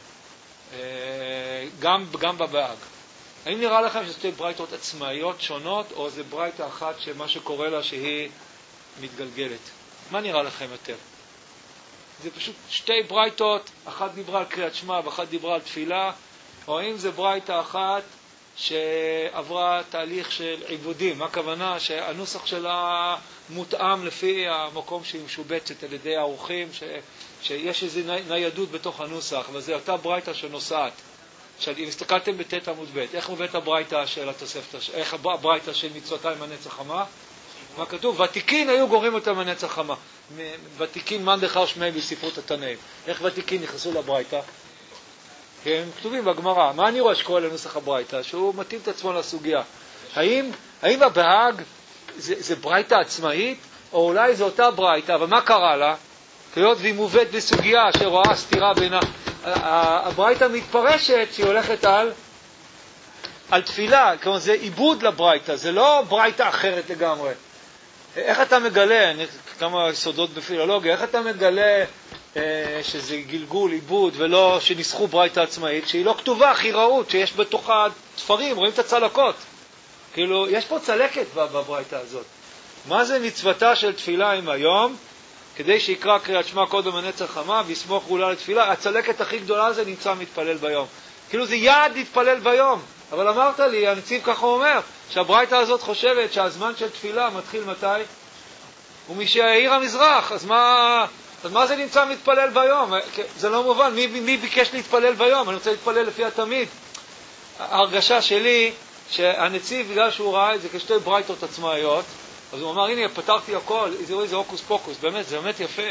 גם, גם בבאג. האם נראה לכם שזה שתי ברייתות עצמאיות שונות, או זה ברייתה אחת שמה שקורה לה שהיא מתגלגלת? מה נראה לכם יותר? זה פשוט שתי ברייתות, אחת דיברה על קריאת שמע ואחת דיברה על תפילה, או אם זה ברייתה אחת שעברה תהליך של עיבודים. מה הכוונה? שהנוסח שלה מותאם לפי המקום שהיא משובצת על ידי האורחים, ש... שיש איזו ניידות בתוך הנוסח, וזה אותה ברייתה שנוסעת. עכשיו, אם הסתכלתם בתת עמוד ב', איך מובאת הברייתה של התוספתא, איך הברייתה של מצוותיים הנצח חמה? מה כתוב? ותיקין היו גוררים אותם הנצח חמה. ותיקין מן דחר שמי בספרות התנאים. איך ותיקין נכנסו לברייתה? כן, כתובים בגמרא. מה אני רואה שקורה לנוסח הברייתה? שהוא מתאים את עצמו לסוגיה. האם, האם הבהג זה, זה ברייתה עצמאית, או אולי זה אותה ברייתה, אבל מה קרה לה? כיות והיא מובאת בסוגיה שרואה סתירה בין ה... הברייתה מתפרשת שהיא הולכת על על תפילה, כלומר זה עיבוד לברייתה, זה לא ברייתה אחרת לגמרי. איך אתה מגלה, כמה יסודות בפילולוגיה, איך אתה מגלה אה, שזה גלגול, עיבוד, ולא שנסחו ברייתה עצמאית, שהיא לא כתובה, הכי ראות, שיש בתוכה תפרים, רואים את הצלקות. כאילו, יש פה צלקת בברייתה הזאת. מה זה מצוותה של תפילה עם היום? כדי שיקרא קריאת שמע קודם הנצח חמה ויסמוך גאולה לתפילה, הצלקת הכי גדולה זה נמצא מתפלל ביום. כאילו זה יעד להתפלל ביום. אבל אמרת לי, הנציב ככה אומר, שהברייתא הזאת חושבת שהזמן של תפילה מתחיל מתי? ומשעיר המזרח, אז מה, אז מה זה נמצא מתפלל ביום? זה לא מובן, מי, מי ביקש להתפלל ביום? אני רוצה להתפלל לפי התמיד. ההרגשה שלי שהנציב, בגלל שהוא ראה את זה כשתי ברייתות עצמאיות, אז הוא אמר, הנה, פתרתי הכל, זה, זה הוקוס פוקוס, באמת, זה באמת יפה.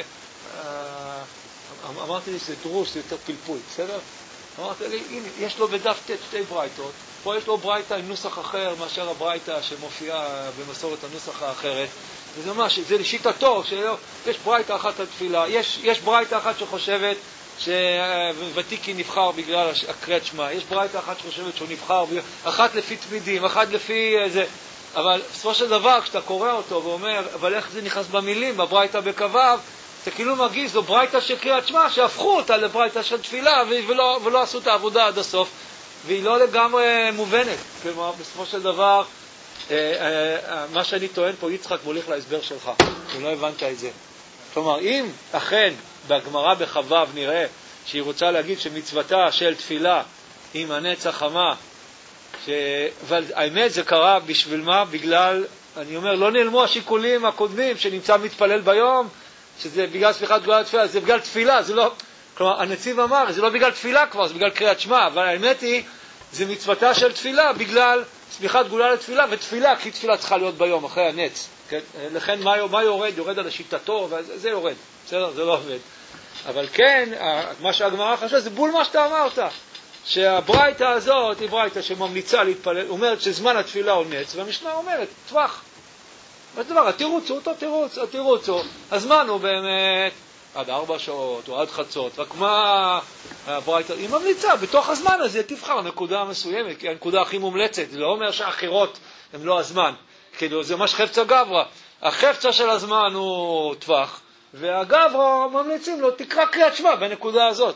אמרתי לי שזה דרוש, זה יותר פלפול, בסדר? אמרתי לי, הנה, יש לו בדף ת' שתי ברייתות, פה יש לו ברייתה עם נוסח אחר מאשר הברייתה שמופיעה במסורת הנוסח האחרת, וזה ממש, זה לשיטתו, שיש ברייתה אחת על תפילה, יש, יש ברייתה אחת שחושבת שוותיקי נבחר בגלל הקריאת שמע, יש ברייתה אחת שחושבת שהוא נבחר, אחת לפי תמידים, אחת לפי זה, אבל בסופו של דבר, כשאתה קורא אותו ואומר, אבל איך זה נכנס במילים, בברייתא בקוו, אתה כאילו מרגיש, זו ברייתא של קריאת שמע, שהפכו אותה לברייתא של תפילה, ולא, ולא עשו את העבודה עד הסוף, והיא לא לגמרי מובנת. כלומר, בסופו של דבר, אה, אה, מה שאני טוען פה, יצחק מוליך להסבר שלך, אם לא הבנת את זה. כלומר, אם אכן בגמרא בחוו נראה שהיא רוצה להגיד שמצוותה של תפילה עם הנצח חמה, ש... אבל האמת זה קרה בשביל מה? בגלל, אני אומר, לא נעלמו השיקולים הקודמים שנמצא מתפלל ביום, שזה בגלל סמיכת גאולה לתפילה, זה בגלל תפילה, זה לא, כלומר, הנציב אמר, זה לא בגלל תפילה כבר, זה בגלל קריאת שמע, אבל האמת היא, זה מצוותה של תפילה בגלל סמיכת גאולה לתפילה, ותפילה, כי תפילה צריכה להיות ביום, אחרי הנץ, כן? לכן מה, מה יורד? יורד על השיטתו, וזה יורד, בסדר? זה לא עובד. אבל כן, מה שהגמרא חשבה, זה בול מה שאתה אמרת. שהברייתא הזאת היא ברייתא שממליצה להתפלל, אומרת שזמן התפילה הוא נץ, והמשנה אומרת, טווח. ודבר, התירוץ הוא אותו תירוץ, התירוץ הוא, הזמן הוא באמת עד ארבע שעות או עד חצות, רק מה הברייתא, היא ממליצה, בתוך הזמן הזה תבחר נקודה מסוימת, כי הנקודה הכי מומלצת, זה לא אומר שהאחרות הן לא הזמן, כאילו זה ממש חפצה גברא, החפצה של הזמן הוא טווח, והגברא ממליצים לו, תקרא קריאת שמע בנקודה הזאת.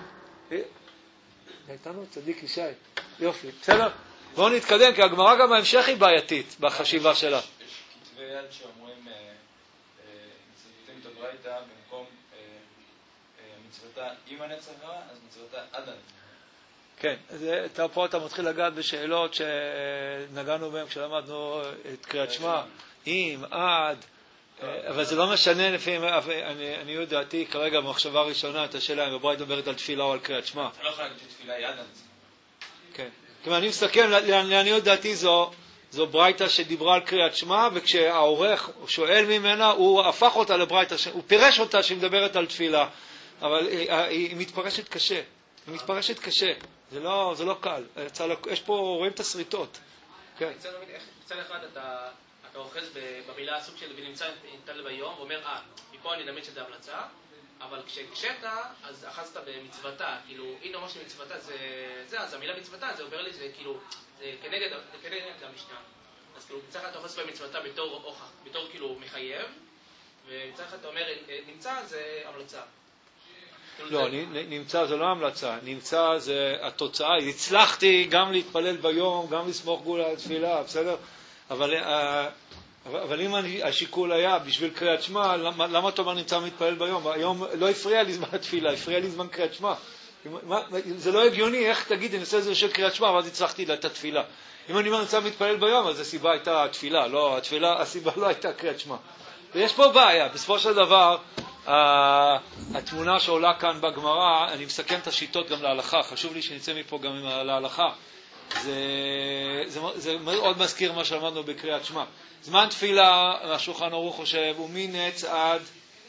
הייתנו צדיק ישי, יופי, בסדר? בואו נתקדם, כי הגמרא גם ההמשך היא בעייתית בחשיבה שלה. יש כתבי יד שאומרים, מצוותים את הברייתא במקום מצוותה עם הנצח חמה, אז מצוותה עד הנצח. כן, פה אתה מתחיל לגעת בשאלות שנגענו בהן כשלמדנו את קריאת שמע, עם, עד, אבל זה לא משנה לפי, אני יודעתי כרגע במחשבה הראשונה את השאלה אם הברייתא מדברת על תפילה או על קריאת שמע. אתה לא יכול להגיד שתפילה היא עד הנצח. כן. כלומר, אני מסתכל, לעניות דעתי זו, זו ברייתא שדיברה על קריאת שמע, וכשהעורך שואל ממנה, הוא הפך אותה לברייתא, הוא פירש אותה שהיא מדברת על תפילה, אבל היא, היא מתפרשת קשה. היא מתפרשת קשה. זה לא, זה לא קל. יש פה, רואים את הסריטות. כן. מצד אחד אתה, אתה אוחז במילה סוג של ונמצא ניתן ביום, ואומר, אה, מפה אני נאמין שזה המלצה, אבל כשקשת, אז אחזת במצוותה, כאילו, הנה אומר שמצוותה זה, זה, אז המילה מצוותה, זה אומר לי, זה כאילו, זה כנגד, כנגד המשנה. אז כאילו, מצד אחד אתה אוחז במצוותה בתור הוכח, בתור כאילו מחייב, ומצד אחד אתה אומר, נמצא זה המלצה. לא, נמצא זה לא המלצה, נמצא זה התוצאה, הצלחתי גם להתפלל ביום, גם לסמוך גאולה לתפילה, בסדר? אבל אבל, אבל אם אני, השיקול היה בשביל קריאת שמע, למה, למה אתה אומר נמצא מתפלל ביום? היום לא הפריע לי זמן התפילה, הפריע לי זמן קריאת שמע. מה, זה לא הגיוני, איך תגיד, אני עושה את זה של קריאת שמע, ואז הצלחתי את התפילה. אם אני אומר נמצא מתפלל ביום, אז הסיבה הייתה התפילה, לא, התפילה, הסיבה לא הייתה קריאת שמע. ויש פה בעיה, בסופו של דבר, התמונה שעולה כאן בגמרא, אני מסכם את השיטות גם להלכה, חשוב לי שנצא מפה גם להלכה. זה, זה, זה מאוד מזכיר מה שלמדנו בקריאת שמע. זמן תפילה, השולחן ערוך חושב, הוא מנץ עד,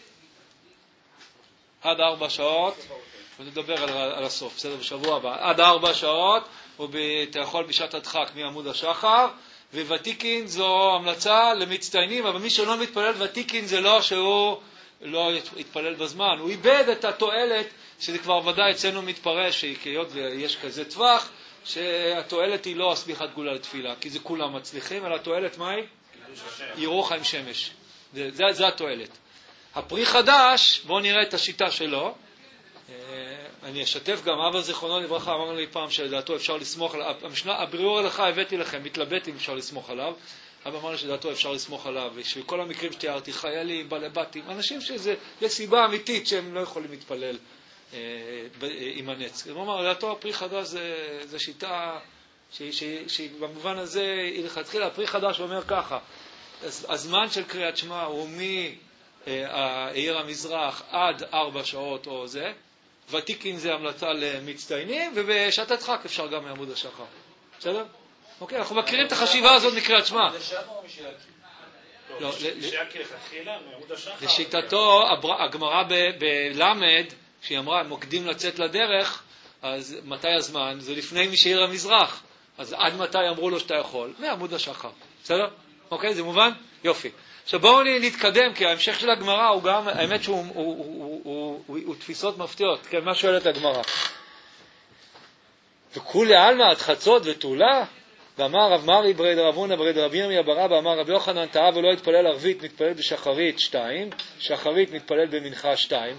עד ארבע שעות, ונדבר על, על הסוף, בסדר, בשבוע הבא. עד ארבע שעות, ואתה יכול בשעת הדחק מעמוד השחר, וותיקין זו המלצה למצטיינים, אבל מי שלא מתפלל ותיקין זה לא שהוא לא יתפלל בזמן, הוא איבד את התועלת, שזה כבר ודאי אצלנו מתפרש, שהיות ויש כזה טווח, שהתועלת היא לא הסמיכת גאולה לתפילה, כי זה כולם מצליחים, אלא התועלת מה היא? ירוך עם שמש. זה, זה, זה התועלת. הפרי חדש, בואו נראה את השיטה שלו. אני אשתף גם, אבא זיכרונו לברכה אמרנו לי פעם שלדעתו אפשר לסמוך עליו, המשנה, הבירור הלכה הבאתי לכם, מתלבט אם אפשר לסמוך עליו, אבא אמר לי שלדעתו אפשר לסמוך עליו, ושכל המקרים שתיארתי, חיילים, בעלי בתים, אנשים שזה, יש סיבה אמיתית שהם לא יכולים להתפלל אה, עם הנץ. הוא אמר, לדעתו הפרי חדש זה, זה שיטה שבמובן הזה היא לכתחילה, הפרי חדש אומר ככה, הזמן של קריאת שמע הוא מעיר המזרח עד ארבע שעות או זה, ותיקין זה המלצה למצטיינים, ובשעת הדחק אפשר גם מעמוד השחר. בסדר? אוקיי, אנחנו מכירים את החשיבה הזאת מקריאת שמע. לשיטתו, הגמרא בלמד, שהיא אמרה, מוקדים לצאת לדרך, אז מתי הזמן? זה לפני משעיר המזרח. אז עד מתי אמרו לו שאתה יכול? מעמוד השחר. בסדר? אוקיי, זה מובן? יופי. עכשיו בואו נתקדם, כי ההמשך של הגמרא הוא גם, האמת שהוא הוא, הוא, הוא, הוא, הוא, הוא תפיסות מפתיעות. כן, מה שואלת הגמרא? וכולי עלמא עד חצות ותולה, ואמר רב מרי ברי דרבונה ברי דרבי ירמיה בר אבא, אמר רבי יוחנן טעה ולא התפלל ערבית, מתפלל בשחרית שתיים, שחרית מתפלל במנחה שתיים.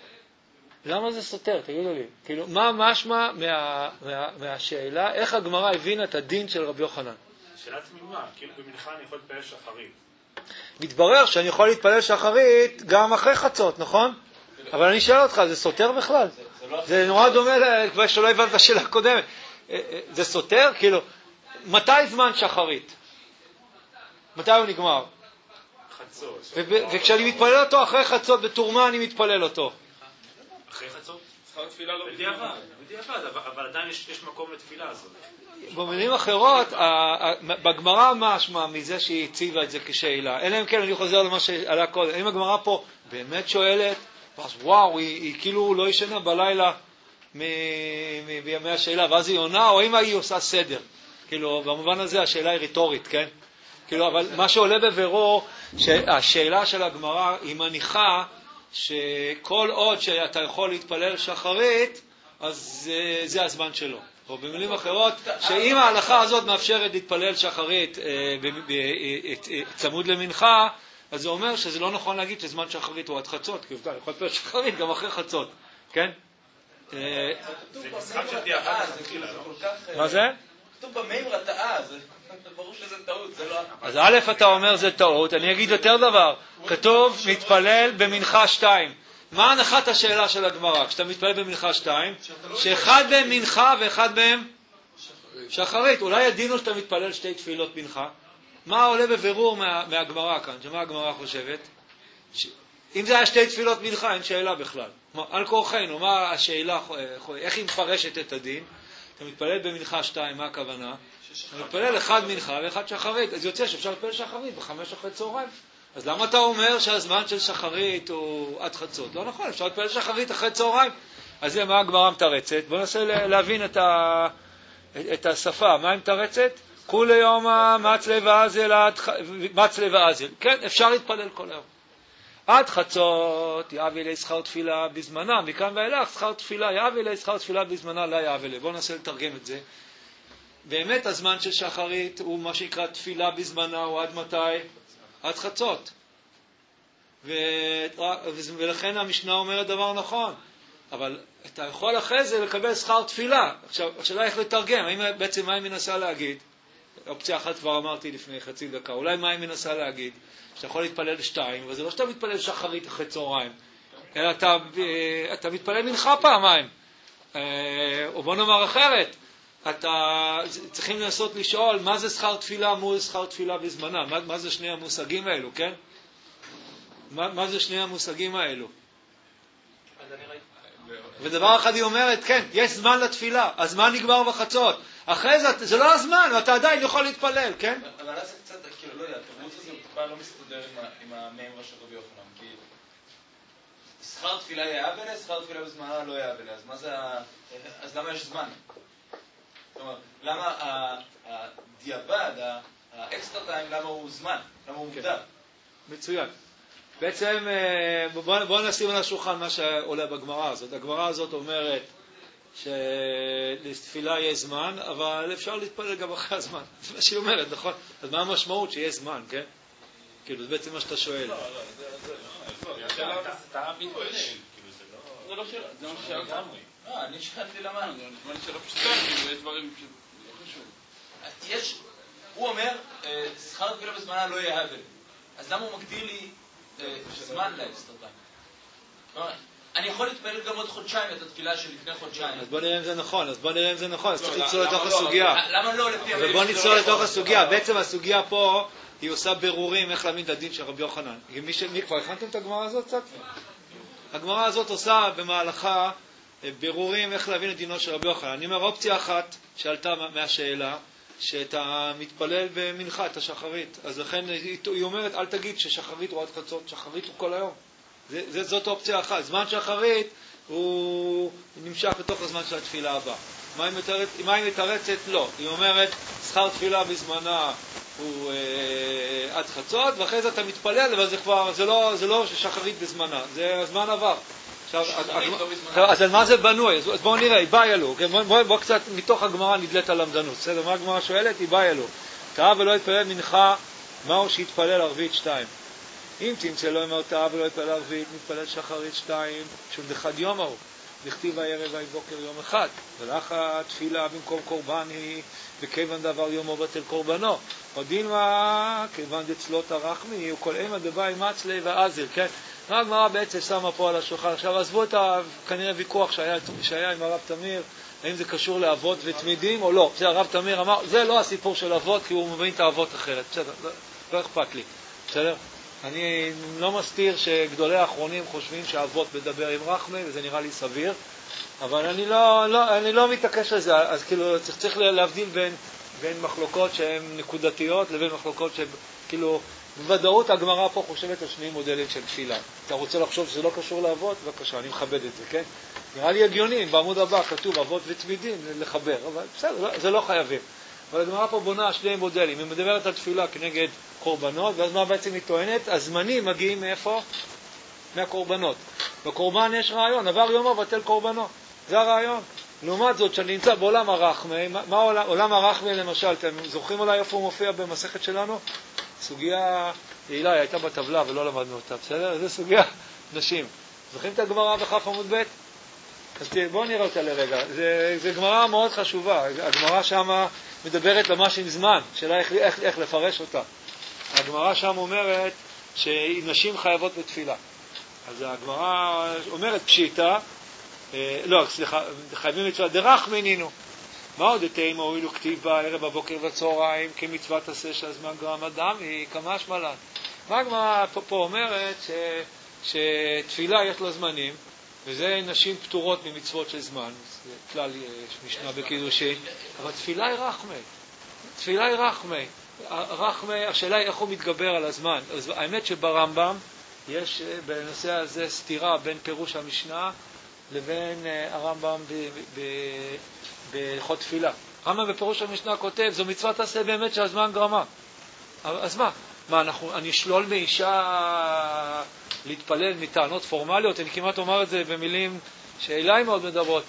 למה זה סותר? תגידו לי. כאילו, מה משמע מה, מה, מהשאלה, איך הגמרא הבינה את הדין של רבי יוחנן? שאלה תמימה, כאילו במנחה אני יכול להתפלל שחרית. מתברר שאני יכול להתפלל שחרית גם אחרי חצות, נכון? אבל אני שואל אותך, זה סותר בכלל? זה נורא דומה, כבר שלא הבנת השאלה הקודמת. זה סותר? כאילו, מתי זמן שחרית? מתי הוא נגמר? חצות. וכשאני מתפלל אותו אחרי חצות, בתורמה אני מתפלל אותו. אחרי חצות? בדיעבד, בדיעבד, אבל עדיין יש מקום לתפילה הזאת. במילים אחרות, בגמרא משמע מזה שהיא הציבה את זה כשאלה. אלא אם כן, אני חוזר למה שעלה קודם. אם הגמרא פה באמת שואלת, אז וואו, היא, היא כאילו לא ישנה בלילה בימי השאלה, ואז היא עונה, או אם היא עושה סדר. כאילו, במובן הזה השאלה היא ריטורית, כן? כאילו, אבל מה שעולה בבירור, שהשאלה של הגמרא היא מניחה שכל עוד שאתה יכול להתפלל שחרית, אז זה, זה הזמן שלו. או במילים אחרות, שאם ההלכה הזאת מאפשרת להתפלל שחרית אה, ב, ב, אה, צמוד למנחה, אז זה אומר שזה לא נכון להגיד שזמן שחרית הוא עד חצות, כי אתה יכול להתפלל שחרית גם אחרי חצות, כן? זה משחק של דיעבד, מה זה? כתוב במימרה טעה, זה ברור שזה טעות, זה לא... אז א' אתה אומר זה טעות, אני אגיד יותר דבר, כתוב מתפלל במנחה שתיים. מה הנחת השאלה של הגמרא? כשאתה מתפלל במנחה שתיים, שאחד בהם מנחה ואחד בהם שחרית. אולי הדינו שאתה מתפלל שתי תפילות מנחה. מה עולה בבירור מה, מהגמרא כאן? שמה הגמרא חושבת? ש... אם זה היה שתי תפילות מנחה, אין שאלה בכלל. על כורחנו, מה השאלה, איך היא מפרשת את הדין? אתה מתפלל במנחה שתיים, מה הכוונה? אתה מתפלל אחד מנחה ואחד שחרית. אז יוצא שאפשר להתפלל שחרית בחמש אחרי צהריים. אז למה אתה אומר שהזמן של שחרית הוא עד חצות? לא נכון, אפשר להתפלל שחרית אחרי צהריים. אז זה מה הגמרא מתרצת. בואו ננסה להבין את, ה... את השפה. מה היא מתרצת? כולי יום מצלב ואזל, מצלב ואזל. כן, אפשר להתפלל כל היום. עד חצות יאבי לי שכר תפילה בזמנה, מכאן ואילך שכר תפילה, יאבי לי שכר תפילה בזמנה, לא יאבי לי. בואו ננסה לתרגם את זה. באמת הזמן של שחרית הוא מה שנקרא תפילה בזמנה, הוא עד מתי? עד חצות. ו... ולכן המשנה אומרת דבר נכון. אבל אתה יכול אחרי זה לקבל שכר תפילה. עכשיו, השאלה איך לתרגם, האם בעצם מה היא מנסה להגיד? אופציה אחת כבר אמרתי לפני חצי דקה. אולי מה היא מנסה להגיד? שאתה יכול להתפלל שתיים, אבל זה לא שאתה מתפלל שחרית אחרי צהריים, אלא אתה, אתה מתפלל מנחה פעמיים. או בוא נאמר אחרת, אתה צריכים לנסות לשאול מה זה שכר תפילה מול שכר תפילה בזמנה, מה, מה זה שני המושגים האלו, כן? מה, מה זה שני המושגים האלו? ודבר אחד היא אומרת, כן, יש זמן לתפילה, הזמן נגמר בחצות. אחרי זה, זה לא הזמן, ואתה עדיין יכול להתפלל, כן? אבל אז זה קצת, כאילו, לא יודע, התירוץ הזה הוא טיפה לא מסתדר עם המאמרה של רבי יוחנן, כי שכר תפילה יהיה אבלה, שכר תפילה בזמנה לא יהיה אבלה, אז מה זה, אז למה יש זמן? זאת אומרת, למה הדיעבד, האקסטרה טיים, למה הוא זמן? למה הוא מוגדר? מצוין. בעצם, בואו בוא נשים על השולחן מה שעולה בגמרא הזאת. הגמרא הזאת אומרת שלתפילה יש זמן, אבל אפשר להתפלל גם אחרי הזמן. זה מה שהיא אומרת, נכון? אז מה המשמעות שיש זמן, כן? כאילו, זה בעצם מה שאתה שואל. לא, לא, זה לא. אתה מתפלל, כאילו, זה לא... זה לא שאלה, זה לא שאלה גמרי. אה, אני שאלתי למה. זה נשמע לי שאלה פשוטה, כאילו, יש דברים שלא חשוב. יש, הוא אומר, שכר תפילה בזמנה לא יהיה אבל. אז למה הוא מגדיר לי זמן לאקסטרה טיים? אני יכול להתפלל גם עוד חודשיים את התפילה של לפני חודשיים. אז בוא נראה אם זה נכון, אז בוא נראה אם זה נכון, אז צריך לצלול לתוך הסוגיה. למה לא לפי המלים? ובוא נצלול לתוך הסוגיה. בעצם הסוגיה פה, היא עושה בירורים איך להעמיד לדין של רבי יוחנן. מי כבר הכנתם את הגמרא הזאת קצת? הגמרא הזאת עושה במהלכה בירורים איך להבין את דינו של רבי יוחנן. אני אומר, אופציה אחת שעלתה מהשאלה, שאתה מתפלל במנחה, את השחרית. אז לכן היא אומרת, אל תגיד ששחרית הוא עד חצות, שחרית הוא כל היום. זה, זה, זאת אופציה אחת. זמן שחרית הוא נמשך בתוך הזמן של התפילה הבאה. מה היא מתרצת? מה היא מתרצת? לא. היא אומרת, שכר תפילה בזמנה הוא אה, עד חצות, ואחרי זה אתה מתפלל, אבל זה כבר, זה לא, זה לא ששחרית בזמנה. זה הזמן עבר. עכשיו, אז על מה זה בנוי? אז בואו נראה, היא באה אלו. בואו בוא קצת מתוך הגמרא נדלת על למדנות. בסדר, מה הגמרא שואלת? היא באה אלו. תאה ולא יתפלל מנחה, מהו שיתפלל ערבית שתיים? אם תמצא לא אמר תאה ולא יתפלל ערבית, מתפלל שחרית שתיים, שוב דחד יום ההוא. דכתיב הערב והבוקר יום אחד. ולך התפילה במקום קורבן היא בכיוון דבר יומו בטל קורבנו. או דילמה, כיוון דצלות הרחמי, וכל אימא דבאי מצלי ועזר, כן? מה הגמרא בעצם שמה פה על השולחן? עכשיו עזבו את כנראה ויכוח שהיה, שהיה עם הרב תמיר, האם זה קשור לאבות ותמידים או לא. זה הרב תמיר אמר, זה לא הסיפור של אבות, כי הוא מבין את האבות אחרת. בסדר, לא, לא אכפת לי. בסדר? אני לא מסתיר שגדולי האחרונים חושבים שהאבות מדבר עם רחמי, וזה נראה לי סביר, אבל אני לא, לא, אני לא מתעקש לזה. אז כאילו צריך, צריך להבדיל בין, בין מחלוקות שהן נקודתיות לבין מחלוקות שהן כאילו... בוודאות הגמרא פה חושבת על שני מודלים של תפילה. אתה רוצה לחשוב שזה לא קשור לאבות? בבקשה, אני מכבד את זה, כן? נראה לי הגיוני, בעמוד הבא כתוב אבות ותמידים, לחבר, אבל בסדר, זה לא חייבים. אבל הגמרא פה בונה שני מודלים. היא מדברת על תפילה כנגד קורבנות, ואז מה בעצם היא טוענת? הזמנים מגיעים מאיפה? מהקורבנות. בקורבן יש רעיון, עבר יומו בטל קורבנו. זה הרעיון. לעומת זאת, שאני נמצא בעולם הרחמי, מה עולם, עולם הרחמי למשל, אתם זוכרים אולי איפה הוא מופיע במסכת שלנו? סוגיה, אילה, הייתה בטבלה ולא למדנו אותה, בסדר? זו סוגיה נשים. זוכרים את הגמרא בכף עמוד ב'? אז בואו נראה אותה לרגע. זו גמרא מאוד חשובה. הגמרא שם מדברת ממש עם זמן, שאלה איך, איך, איך לפרש אותה. הגמרא שם אומרת שנשים חייבות בתפילה. אז הגמרא אומרת פשיטה, אה, לא, סליחה, חייבים לתפילה, דרחמי נינו. מה עוד אתם הועילו כתיב בערב בבוקר וצהריים כמצוות עשה שהזמן גרם אדם היא כמה שמלן. מה הגמרא פה, פה אומרת ש, שתפילה יש לה זמנים, וזה נשים פטורות ממצוות של זמן, זה כלל משנה בקידושין, אבל תפילה היא רחמי. תפילה היא רחמי. רחמי, השאלה היא איך הוא מתגבר על הזמן. אז האמת שברמב"ם יש בנושא הזה סתירה בין פירוש המשנה לבין הרמב"ם ב... ב בהלכות תפילה. רמב"ם בפירוש המשנה כותב, זו מצוות עשה באמת שהזמן גרמה. אז מה? מה, אנחנו, אני אשלול מאישה להתפלל מטענות פורמליות? אני כמעט אומר את זה במילים שאליי מאוד מדברות.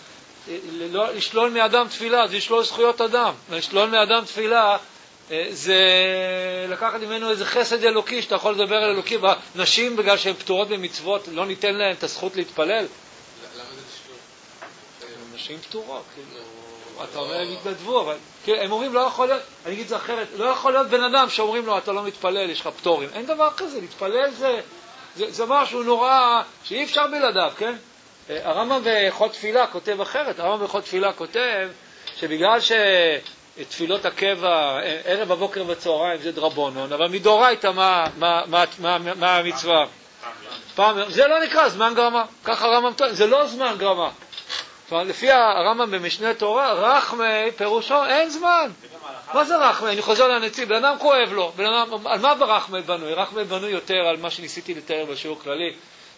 לשלול מאדם תפילה, זה לשלול זכויות אדם. לשלול מאדם תפילה, זה לקחת ממנו איזה חסד אלוקי, שאתה יכול לדבר על אלוקי. נשים, בגלל שהן פטורות במצוות, לא ניתן להן את הזכות להתפלל? למה זה לשלול? נשים פטורות, כאילו. אתה אומר, הם התנדבו, אבל הם אומרים, לא יכול להיות, אני אגיד את זה אחרת, לא יכול להיות בן אדם שאומרים לו, אתה לא מתפלל, יש לך פטורים. אין דבר כזה, להתפלל זה, זה, זה משהו נורא, שאי אפשר בלעדיו, כן? הרמב"ם בהלכות תפילה כותב אחרת, הרמב"ם בהלכות תפילה כותב, שבגלל שתפילות הקבע, ערב בבוקר וצהריים זה דרבנן, אבל מדאורייתא מה, מה, מה, מה, מה המצווה? פעם, זה לא נקרא זמן גרמה, ככה הרמב"ם טוען, זה לא זמן גרמה. לפי הרמב"ם במשנה תורה, רחמי פירושו אין זמן. מה זה רחמי? אני חוזר לנציב, בן אדם כואב לו, בן אדם, על מה ברחמי בנוי? רחמי בנוי יותר על מה שניסיתי לתאר בשיעור כללי,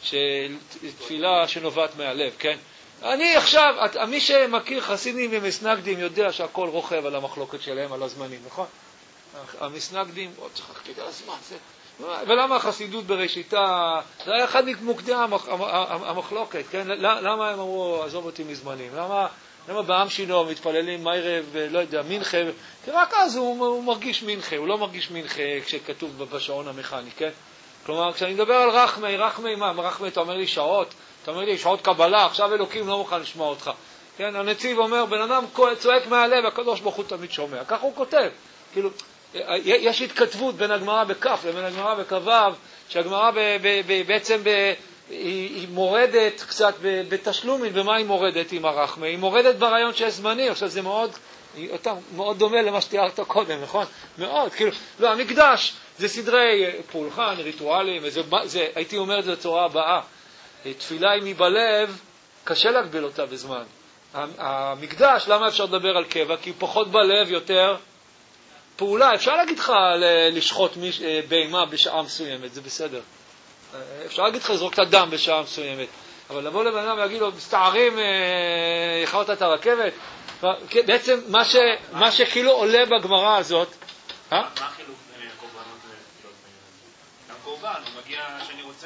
שתפילה שנובעת מהלב, כן? אני עכשיו, מי שמכיר חסידים ומסנגדים יודע שהכל רוכב על המחלוקת שלהם, על הזמנים, נכון? המסנגדים, עוד צריך להקפיד על הזמן, זה... ולמה החסידות בראשיתה, זה היה אחד ממוקדי המחלוקת, כן? למה הם אמרו, עזוב אותי מזמנים? למה, למה בעם שינו מתפללים מיירב, לא יודע, מנחה? כי רק אז הוא, הוא מרגיש מנחה, הוא לא מרגיש מנחה כשכתוב בשעון המכני, כן? כלומר, כשאני מדבר על רחמי, רחמי מה? רחמי, אתה אומר לי שעות, אתה אומר לי שעות קבלה, עכשיו אלוקים לא מוכן לשמוע אותך. כן? הנציב אומר, בן אדם צועק מהלב, הקדוש ברוך הוא תמיד שומע. ככה הוא כותב. כאילו, יש התכתבות בין הגמרא בכף לבין הגמרא בכבב, שהגמרא בעצם היא מורדת קצת בתשלומים, ומה היא מורדת עם הרחמי? היא מורדת ברעיון שיש זמני, עכשיו זה מאוד, מאוד דומה למה שתיארת קודם, נכון? מאוד, כאילו, לא, המקדש זה סדרי פולחן, ריטואלים, זה, זה, הייתי אומר את זה בצורה הבאה, תפילה אם היא בלב, קשה להגביל אותה בזמן. המקדש, למה אפשר לדבר על קבע? כי פחות בלב יותר פעולה. אפשר להגיד לך לשחוט בהמה בשעה מסוימת, זה בסדר. אפשר להגיד לך לזרוק את הדם בשעה מסוימת. אבל לבוא לבן אדם ולהגיד לו, מסתערים, יכרת את הרכבת. בעצם מה, ש, מה שכאילו עולה בגמרא הזאת... מה החילוק בין הקורבנות לתפילות בעניין? גם קורבן, הוא מגיע שאני רוצה...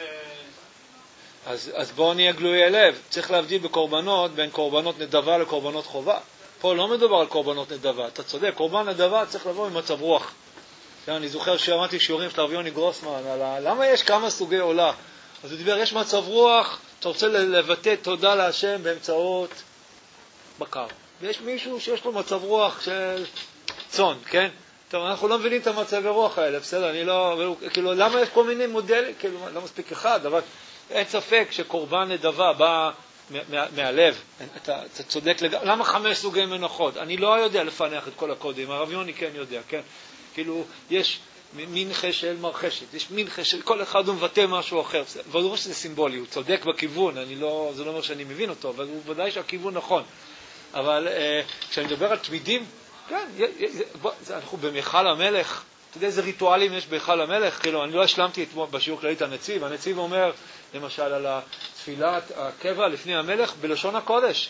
אז, אז בואו נהיה גלוי הלב. צריך להבדיל בקורבנות בין קורבנות נדבה לקורבנות חובה. פה לא מדובר על קורבנות נדבה. אתה צודק, קורבן נדבה צריך לבוא עם מצב רוח. אני זוכר שאמרתי שיעורים של הרב יוני גרוסמן, על ה... למה יש כמה סוגי עולה? אז הוא דיבר, יש מצב רוח, אתה רוצה לבטא תודה להשם באמצעות בקר. ויש מישהו שיש לו מצב רוח של צאן, כן? טוב, אנחנו לא מבינים את המצבי רוח האלה, בסדר? אני לא... כאילו, למה יש כל מיני מודלים? כאילו, לא מספיק אחד, אבל אין ספק שקורבן נדבה בא מה, מהלב. אתה, אתה צודק לגמרי. למה חמש סוגי מנוחות? אני לא יודע לפענח את כל הקודים. הרב יוני כן יודע, כן? כאילו, יש מנחה של מרחשת, יש מנחה של כל אחד הוא מבטא משהו אחר. אבל הוא אומר שזה סימבולי, הוא צודק בכיוון, אני לא, זה לא אומר שאני מבין אותו, אבל הוא ודאי שהכיוון נכון. אבל אה, כשאני מדבר על תמידים, כן, בוא, אנחנו במחל המלך, אתה יודע איזה ריטואלים יש בהיכל המלך? כאילו, אני לא השלמתי אתמול בשיעור כללית הנציב, הנציב אומר, למשל, על התפילת הקבע לפני המלך בלשון הקודש.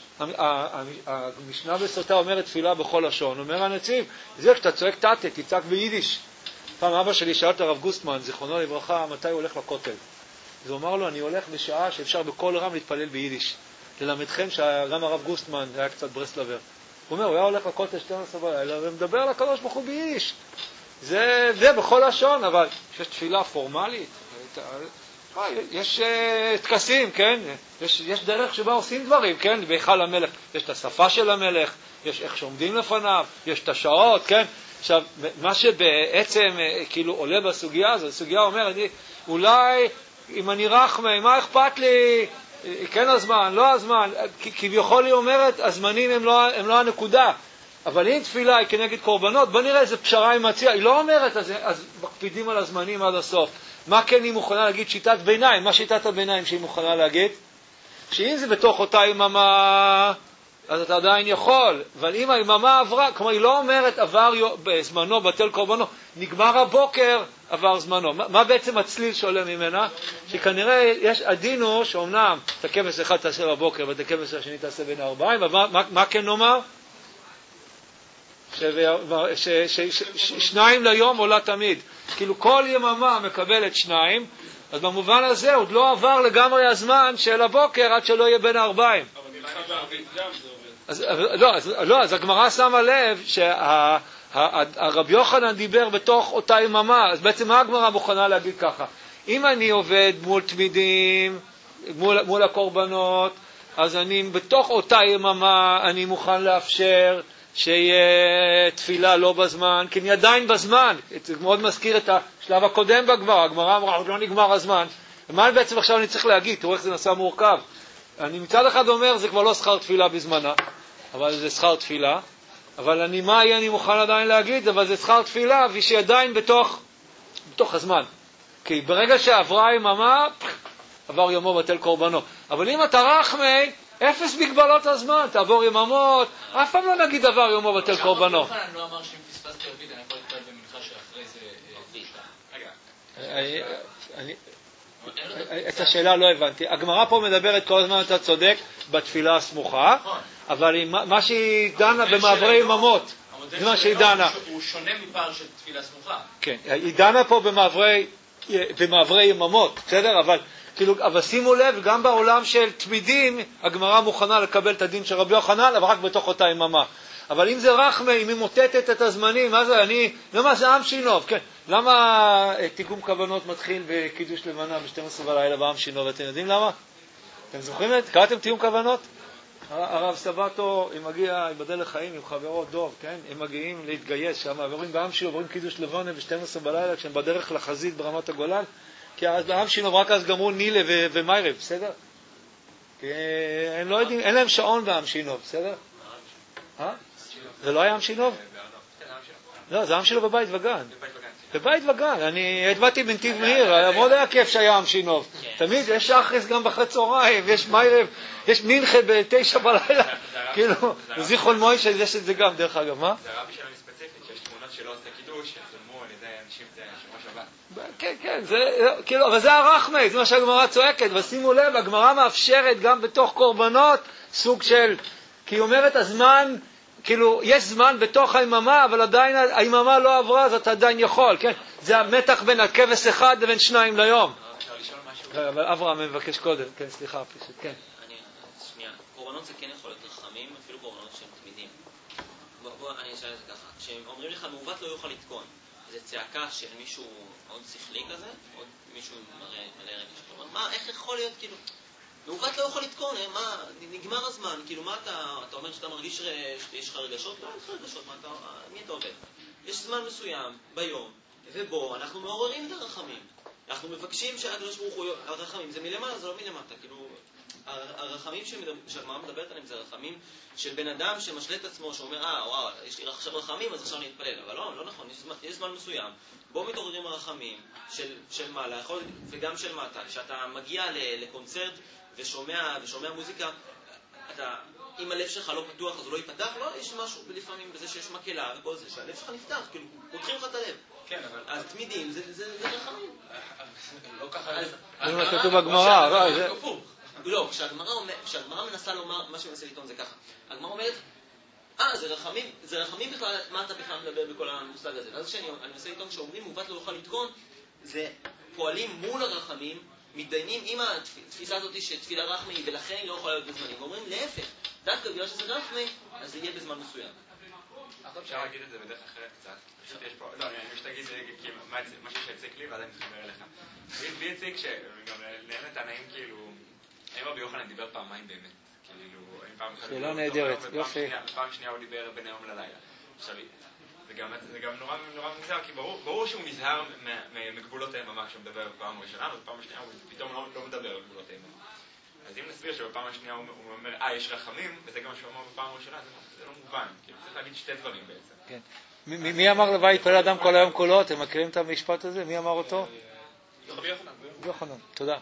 המשנה בסוטה אומרת תפילה בכל לשון. אומר הנציב, זה כשאתה צועק תתה, תצעק ביידיש. פעם אבא שלי שאל את הרב גוסטמן, זיכרונו לברכה, מתי הוא הולך לכותל. אז הוא אמר לו, אני הולך בשעה שאפשר בכל רם להתפלל ביידיש. ללמדכם שגם הרב גוסטמן היה קצת ברסלבר. הוא אומר, הוא היה הולך לכותל שתים עשרה בלילה, ומדבר על הקדוש ברוך הוא ביידיש. זה, זה בכל לשון, אבל יש תפילה פורמלית, יש תקסים, כן? יש, יש דרך שבה עושים דברים, כן? בהיכל המלך, יש את השפה של המלך, יש איך שעומדים לפניו, יש את השעות, כן? עכשיו, מה שבעצם כאילו עולה בסוגיה הזו, הסוגיה אומרת, אולי אם אני רחמי, מה אכפת לי? כן הזמן, לא הזמן, כביכול היא אומרת, הזמנים הם לא, הם לא הנקודה. אבל אם תפילה היא כנגד קורבנות, בוא נראה איזה פשרה היא מציעה. היא לא אומרת, אז, אז מקפידים על הזמנים עד הסוף. מה כן היא מוכנה להגיד? שיטת ביניים. מה שיטת הביניים שהיא מוכנה להגיד? שאם זה בתוך אותה איממה, אז אתה עדיין יכול. אבל אם האיממה עברה, כלומר היא לא אומרת עבר בזמנו, בטל קורבנו, נגמר הבוקר, עבר זמנו. מה, מה בעצם הצליל שעולה ממנה? שכנראה יש עדינו שאומנם את הכבש אחד תעשה בבוקר ואת הכבש השני תעשה בין הארבעים, אבל מה, מה, מה כן נאמר? ששניים ליום עולה תמיד. כאילו כל יממה מקבלת שניים, אז במובן הזה עוד לא עבר לגמרי הזמן של הבוקר עד שלא יהיה בין הארבעים. אבל נלכה בערבית גם זה עובד. אז, לא, אז, לא, אז הגמרא שמה לב שהרב יוחנן דיבר בתוך אותה יממה, אז בעצם מה הגמרא מוכנה להגיד ככה? אם אני עובד מול תמידים, מול, מול הקורבנות, אז אני בתוך אותה יממה אני מוכן לאפשר שיהיה תפילה לא בזמן, כי אני עדיין בזמן. זה מאוד מזכיר את השלב הקודם בגמרא. הגמרא אמרה, עוד לא נגמר הזמן. ומה בעצם עכשיו אני צריך להגיד? תראו איך זה נעשה מורכב. אני מצד אחד אומר, זה כבר לא שכר תפילה בזמנה, אבל זה שכר תפילה. אבל אני, מה יהיה אני מוכן עדיין להגיד? אבל זה שכר תפילה, ושהיא עדיין בתוך, בתוך הזמן. כי ברגע שעברה יממה, עבר יומו בטל קורבנו. אבל אם אתה רחמי, אפס מגבלות הזמן, תעבור יממות, אף פעם לא נגיד עבר יומו בטל קורבנו. אני לא אמר שאם פספסתי ערבית, אני יכול להתפלל במנחה שאחרי זה... רגע. את השאלה לא הבנתי. הגמרא פה מדברת כל הזמן, אתה צודק, בתפילה הסמוכה, אבל מה שהיא דנה במעברי יממות, זה מה שהיא דנה. הוא שונה מפער של תפילה סמוכה. כן, היא דנה פה במעברי, במעברי יממות, בסדר? אבל, כאילו, אבל שימו לב, גם בעולם של תמידים, הגמרא מוכנה לקבל את הדין של רבי יוחנן, אבל רק בתוך אותה יממה. אבל אם זה רחמה, אם היא מוטטת את הזמנים, מה זה, אני, למה זה עם שינוב, כן? למה תיקום כוונות מתחיל בקידוש לבנה ב-שתים עשרה בלילה בעם שינוב? אתם יודעים למה? אתם זוכרים את? קראתם תיקום כוונות? הרב סבתו, אם מגיע, ייבדל לחיים עם חברו דוב, כן? הם מגיעים להתגייס שם, עוברים בעם שינוב, עוברים קידוש לבנה ב-שתים עשרה בלילה, כשהם בדרך לחזית ברמת הגולן, כי אז בעם שינוב רק אז גמרו נילה ו- ומיירב, בסדר? כי הם לא יודעים, אין להם שעון בעם שינוב, בסדר? אה? זה לא היה עם שינוב? לא, זה עם שינוב בבית וגן. בבית וגן. אני הדמתי בנתיב מהיר, מאוד היה כיף שהיה עם שינוב. תמיד יש שחריס גם בחרי צהריים, יש מיירב, יש מנחה בתשע בלילה. כאילו, זיכרון מוישה, יש את זה גם, דרך אגב, מה? זה הרבי שלנו ספציפית, שיש תמונות שלא עושה קידוש, שצולמו על ידי אנשים שבוע שבת. כן, כן, כאילו, אבל זה הרחמי, זה מה שהגמרא צועקת, ושימו לב, הגמרא מאפשרת גם בתוך קורבנות סוג של, כי היא אומרת, הזמן, כאילו, יש זמן בתוך היממה, אבל עדיין היממה לא עברה, אז אתה עדיין יכול, כן? זה המתח בין הכבש אחד לבין שניים ליום. אפשר לשאול משהו? אבל אברהם מבקש קודם, כן, סליחה, פשוט, כן. אני, שנייה, קורבנות זה כן יכול להיות רחמים, אפילו קורבנות שהם תמידים. בוא, בוא, אני אשאל את זה ככה. כשאומרים לך, מעוות לא יוכל לתקון, זה צעקה של מישהו מאוד שכלי כזה, עוד מישהו מראה מלא רגש. מה, איך יכול להיות, כאילו, מעוות לא יכול לתקון, מה, נגמר הזמן, כאילו, מה אתה, אתה אומר שאתה מרגיש שיש לך רגשות? לא, אין לך רגשות, מה אתה, מי אתה עובד? יש זמן מסוים, ביום, ובו אנחנו מעוררים את הרחמים. אנחנו מבקשים שהקדוש ברוך הוא, הרחמים זה מלמעלה, זה לא מלמטה, כאילו, הרחמים שהגמרא מדברת עליהם זה רחמים של בן אדם שמשלה את עצמו, שאומר, אה, וואו, יש לי עכשיו רחמים, אז עכשיו אני אתפלל. אבל לא, לא נכון, יש זמן, יש זמן מסוים. בו מתעוררים הרחמים של, של מעלה, יכול, וגם של מטה. כשאתה מגיע לקונצרט ושומע, ושומע מוזיקה, אתה, אם הלב שלך לא פתוח, אז הוא לא ייפתח, לא, יש משהו לפעמים בזה שיש מקהלה וכל זה, שהלב שלך נפתח, כאילו, פותחים לך את הלב. כן, אבל... אז תמידים, זה, זה, זה רחמים. לא ככה... זה מה כתוב בגמרא, לא, זה... לא, כשהגמרא מנסה לומר, מה שמנסה לטעון זה ככה. הגמרא אומרת, אה, זה רחמים, זה רחמים בכלל, מה אתה בכלל מדבר בכל המושג הזה? ואז כשאני מנסה לטעון, כשאומרים מעוות לא יוכל לתקון, זה פועלים מול הרחמים, מתדיינים עם התפיסה הזאת שתפילה רחמי היא ולכן היא לא יכולה להיות בזמנים. ואומרים, להפך, דווקא בגלל שזה רחמי, אז זה יהיה בזמן מסוים. אפשר להגיד את זה בדרך אחרת קצת. פשוט יש פה, לא, אני מש תגיד משהו שהציק לי ועדיין מתחבר אליך. לי הציק שגם לאלה טענאים כאילו, האם רבי יוחנן דיבר פעמיים באמת? כאילו, האם פעם אחת... שאלה נהדרת, יופי. ופעם שנייה הוא דיבר בין היום ללילה. עכשיו, זה גם נורא מוזר, כי ברור שהוא נזהר מגבולות היממה כשהוא מדבר בפעם הראשונה, ובפעם השנייה הוא פתאום לא מדבר על גבולות היממה. אז אם נסביר שבפעם השנייה הוא אומר, אה, יש רחמים, וזה גם מה שהוא אמר בפעם הראשונה, זה לא מובן. כאילו, צריך להגיד שתי דברים בעצם. כן. מי אמר לבית יתפלל אדם כל היום כולו? אתם מכירים את המשפט הזה? מי אמר אותו? רבי יוחנן. רבי יוחנן, תודה.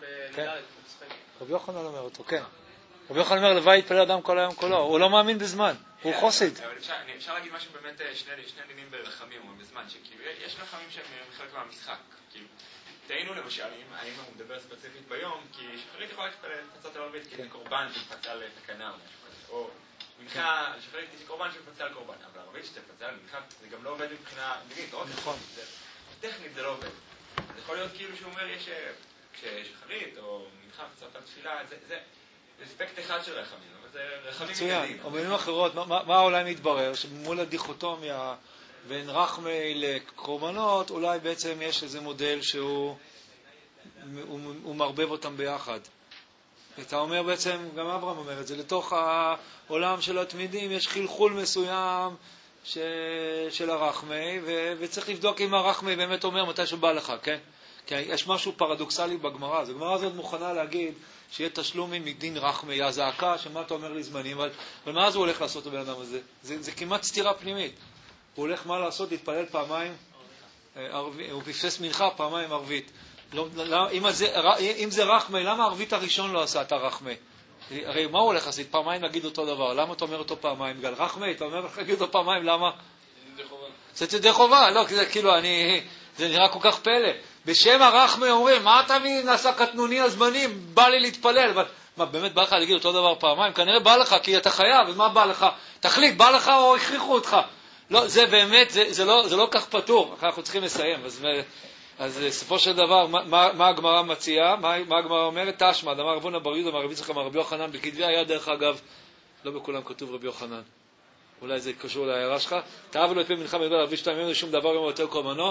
רבי יוחנן אומר אותו, כן. רבי יוחנן אומר לבית יתפלל אדם כל היום כולו. הוא לא מאמין בזמן, הוא חסיד. אבל אפשר להגיד משהו באמת, שני דינים ברחמים, או בזמן, שכאילו, יש רחמים שהם חלק מהמשחק. כאילו, תהיינו למשל, האם הוא מדבר ספציפית ביום, כי שחרית יכולה להתפלל פצצת הערבית, כי זה קורבן שתפצה על תקנה או משהו כזה. או מנחה, שחרית זה קורבן שתפצה על קורבן, אבל הערבית שתפצה על מנחה, זה גם לא עובד מבחינה מינית, נכון. טכנית זה לא עובד. אז יכול להיות כאילו שהוא אומר, יש שחרית או מנחה, פצצת על תפילה, זה אספקט אחד של רחמים, אבל זה רחמים מגדים. או במילים אחרות, מה אולי מתברר? שמול הדיכוטומיה בין רחמי לקורבנות, אולי בעצם יש איזה מודל שהוא הוא, הוא מרבב אותם ביחד. אתה אומר בעצם, גם אברהם אומר את זה, לתוך העולם של התמידים יש חלחול מסוים ש... של הרחמי, ו... וצריך לבדוק אם הרחמי באמת אומר מתי שבא לך, כן? כי יש משהו פרדוקסלי בגמרא, אז הגמרא הזאת מוכנה להגיד שיהיה תשלומים מדין רחמי, הזעקה, שמה אתה אומר לי זמנים, אבל, אבל מה אז הוא הולך לעשות לבן אדם הזה? זה, זה כמעט סתירה פנימית. הוא הולך מה לעשות? להתפלל פעמיים, ערבי, הוא פספס מנחה פעמיים ערבית. לא, לא, אם, זה, אם זה רחמי, למה הערבית הראשון לא עשה את הרחמי? הרי מה הוא הולך לעשות? פעמיים להגיד אותו דבר. למה אתה אומר אותו פעמיים? גל רחמי, אתה אומר להגיד אותו פעמיים, למה? זה ידי חובה. לא, זה כאילו, אני, זה נראה כל כך פלא. בשם הרחמי אומרים, מה אתה נעשה קטנוני הזמנים? בא לי להתפלל. אבל, מה, באמת בא לך להגיד אותו דבר פעמיים? כנראה בא לך, כי אתה חייב, אז מה בא לך? תחליט, בא לך או הכריחו אותך? לא, זה באמת, זה, זה לא, זה לא כך פתור. אנחנו צריכים לסיים. אז, אז סופו של דבר, מה, מה, מה הגמרא מציעה? מה, מה הגמרא אומרת? תשמע, דאמר רבונה בר יהודה, רבי יצחק, רבי יוחנן, בכתבי היה דרך אגב, לא בכולם כתוב רבי יוחנן. אולי זה קשור להערה שלך. תאהב לו את פי מנחה מרבה להביא שתיים, אין לו שום דבר יומו בטל קורבנו.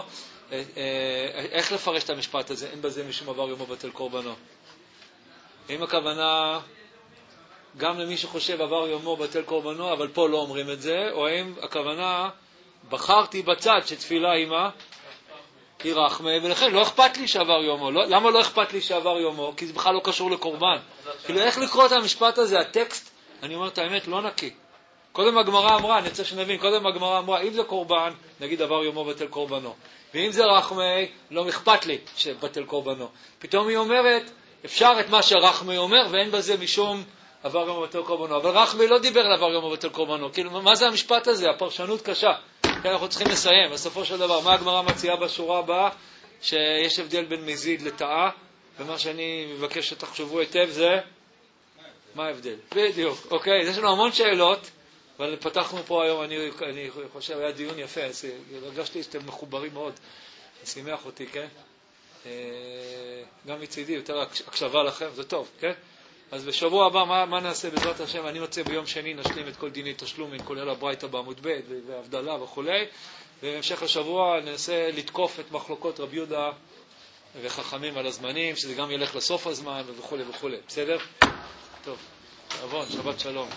איך לפרש את המשפט הזה? אין בזה משום דבר יומו בטל קורבנו. אם הכוונה גם למי שחושב עבר יומו בטל קורבנו, אבל פה לא אומרים את זה, או אם הכוונה בחרתי בצד שתפילה עימה היא רחמי, ולכן לא אכפת לי שעבר יומו. לא, למה לא אכפת לי שעבר יומו? כי זה בכלל לא קשור לקורבן. כאילו איך לקרוא את המשפט הזה? הטקסט, אני אומר את האמת, לא נקי. קודם הגמרא אמרה, אני רוצה שנבין, קודם הגמרא אמרה, אם זה קורבן, נגיד עבר יומו בטל קורבנו. ואם זה רחמי, לא אכפת לי שבטל קורבנו. פתאום היא אומרת, אפשר את מה שרחמי אומר, ואין בזה משום עבר יומו בטל קורבנו. אבל רחמי לא דיבר על עבר יומו בטל קורבנו. כאילו, מה זה המשפט הזה? הפרשנות קשה. כן, אנחנו צריכים לסיים. בסופו של דבר, מה הגמרא מציעה בשורה הבאה? שיש הבדל בין מזיד לטעה, ומה שאני מבקש שתחשבו היטב זה, מה ההבדל? בדיוק, אוקיי, יש לנו המון שאלות, אבל פתחנו פה היום, אני, אני חושב, היה דיון יפה, הרגשתי שאתם מחוברים מאוד, שימח אותי, כן? גם מצידי, יותר הקשבה לכם, זה טוב, כן? אז בשבוע הבא, מה, מה נעשה בעזרת השם? אני רוצה ביום שני נשלים את כל דיני תשלומים, כולל הברייתא בעמוד ב' והבדלה וכו'. ובהמשך השבוע ננסה לתקוף את מחלוקות רבי יהודה וחכמים על הזמנים, שזה גם ילך לסוף הזמן וכו' וכו'. בסדר? טוב, אבון, שבת שלום.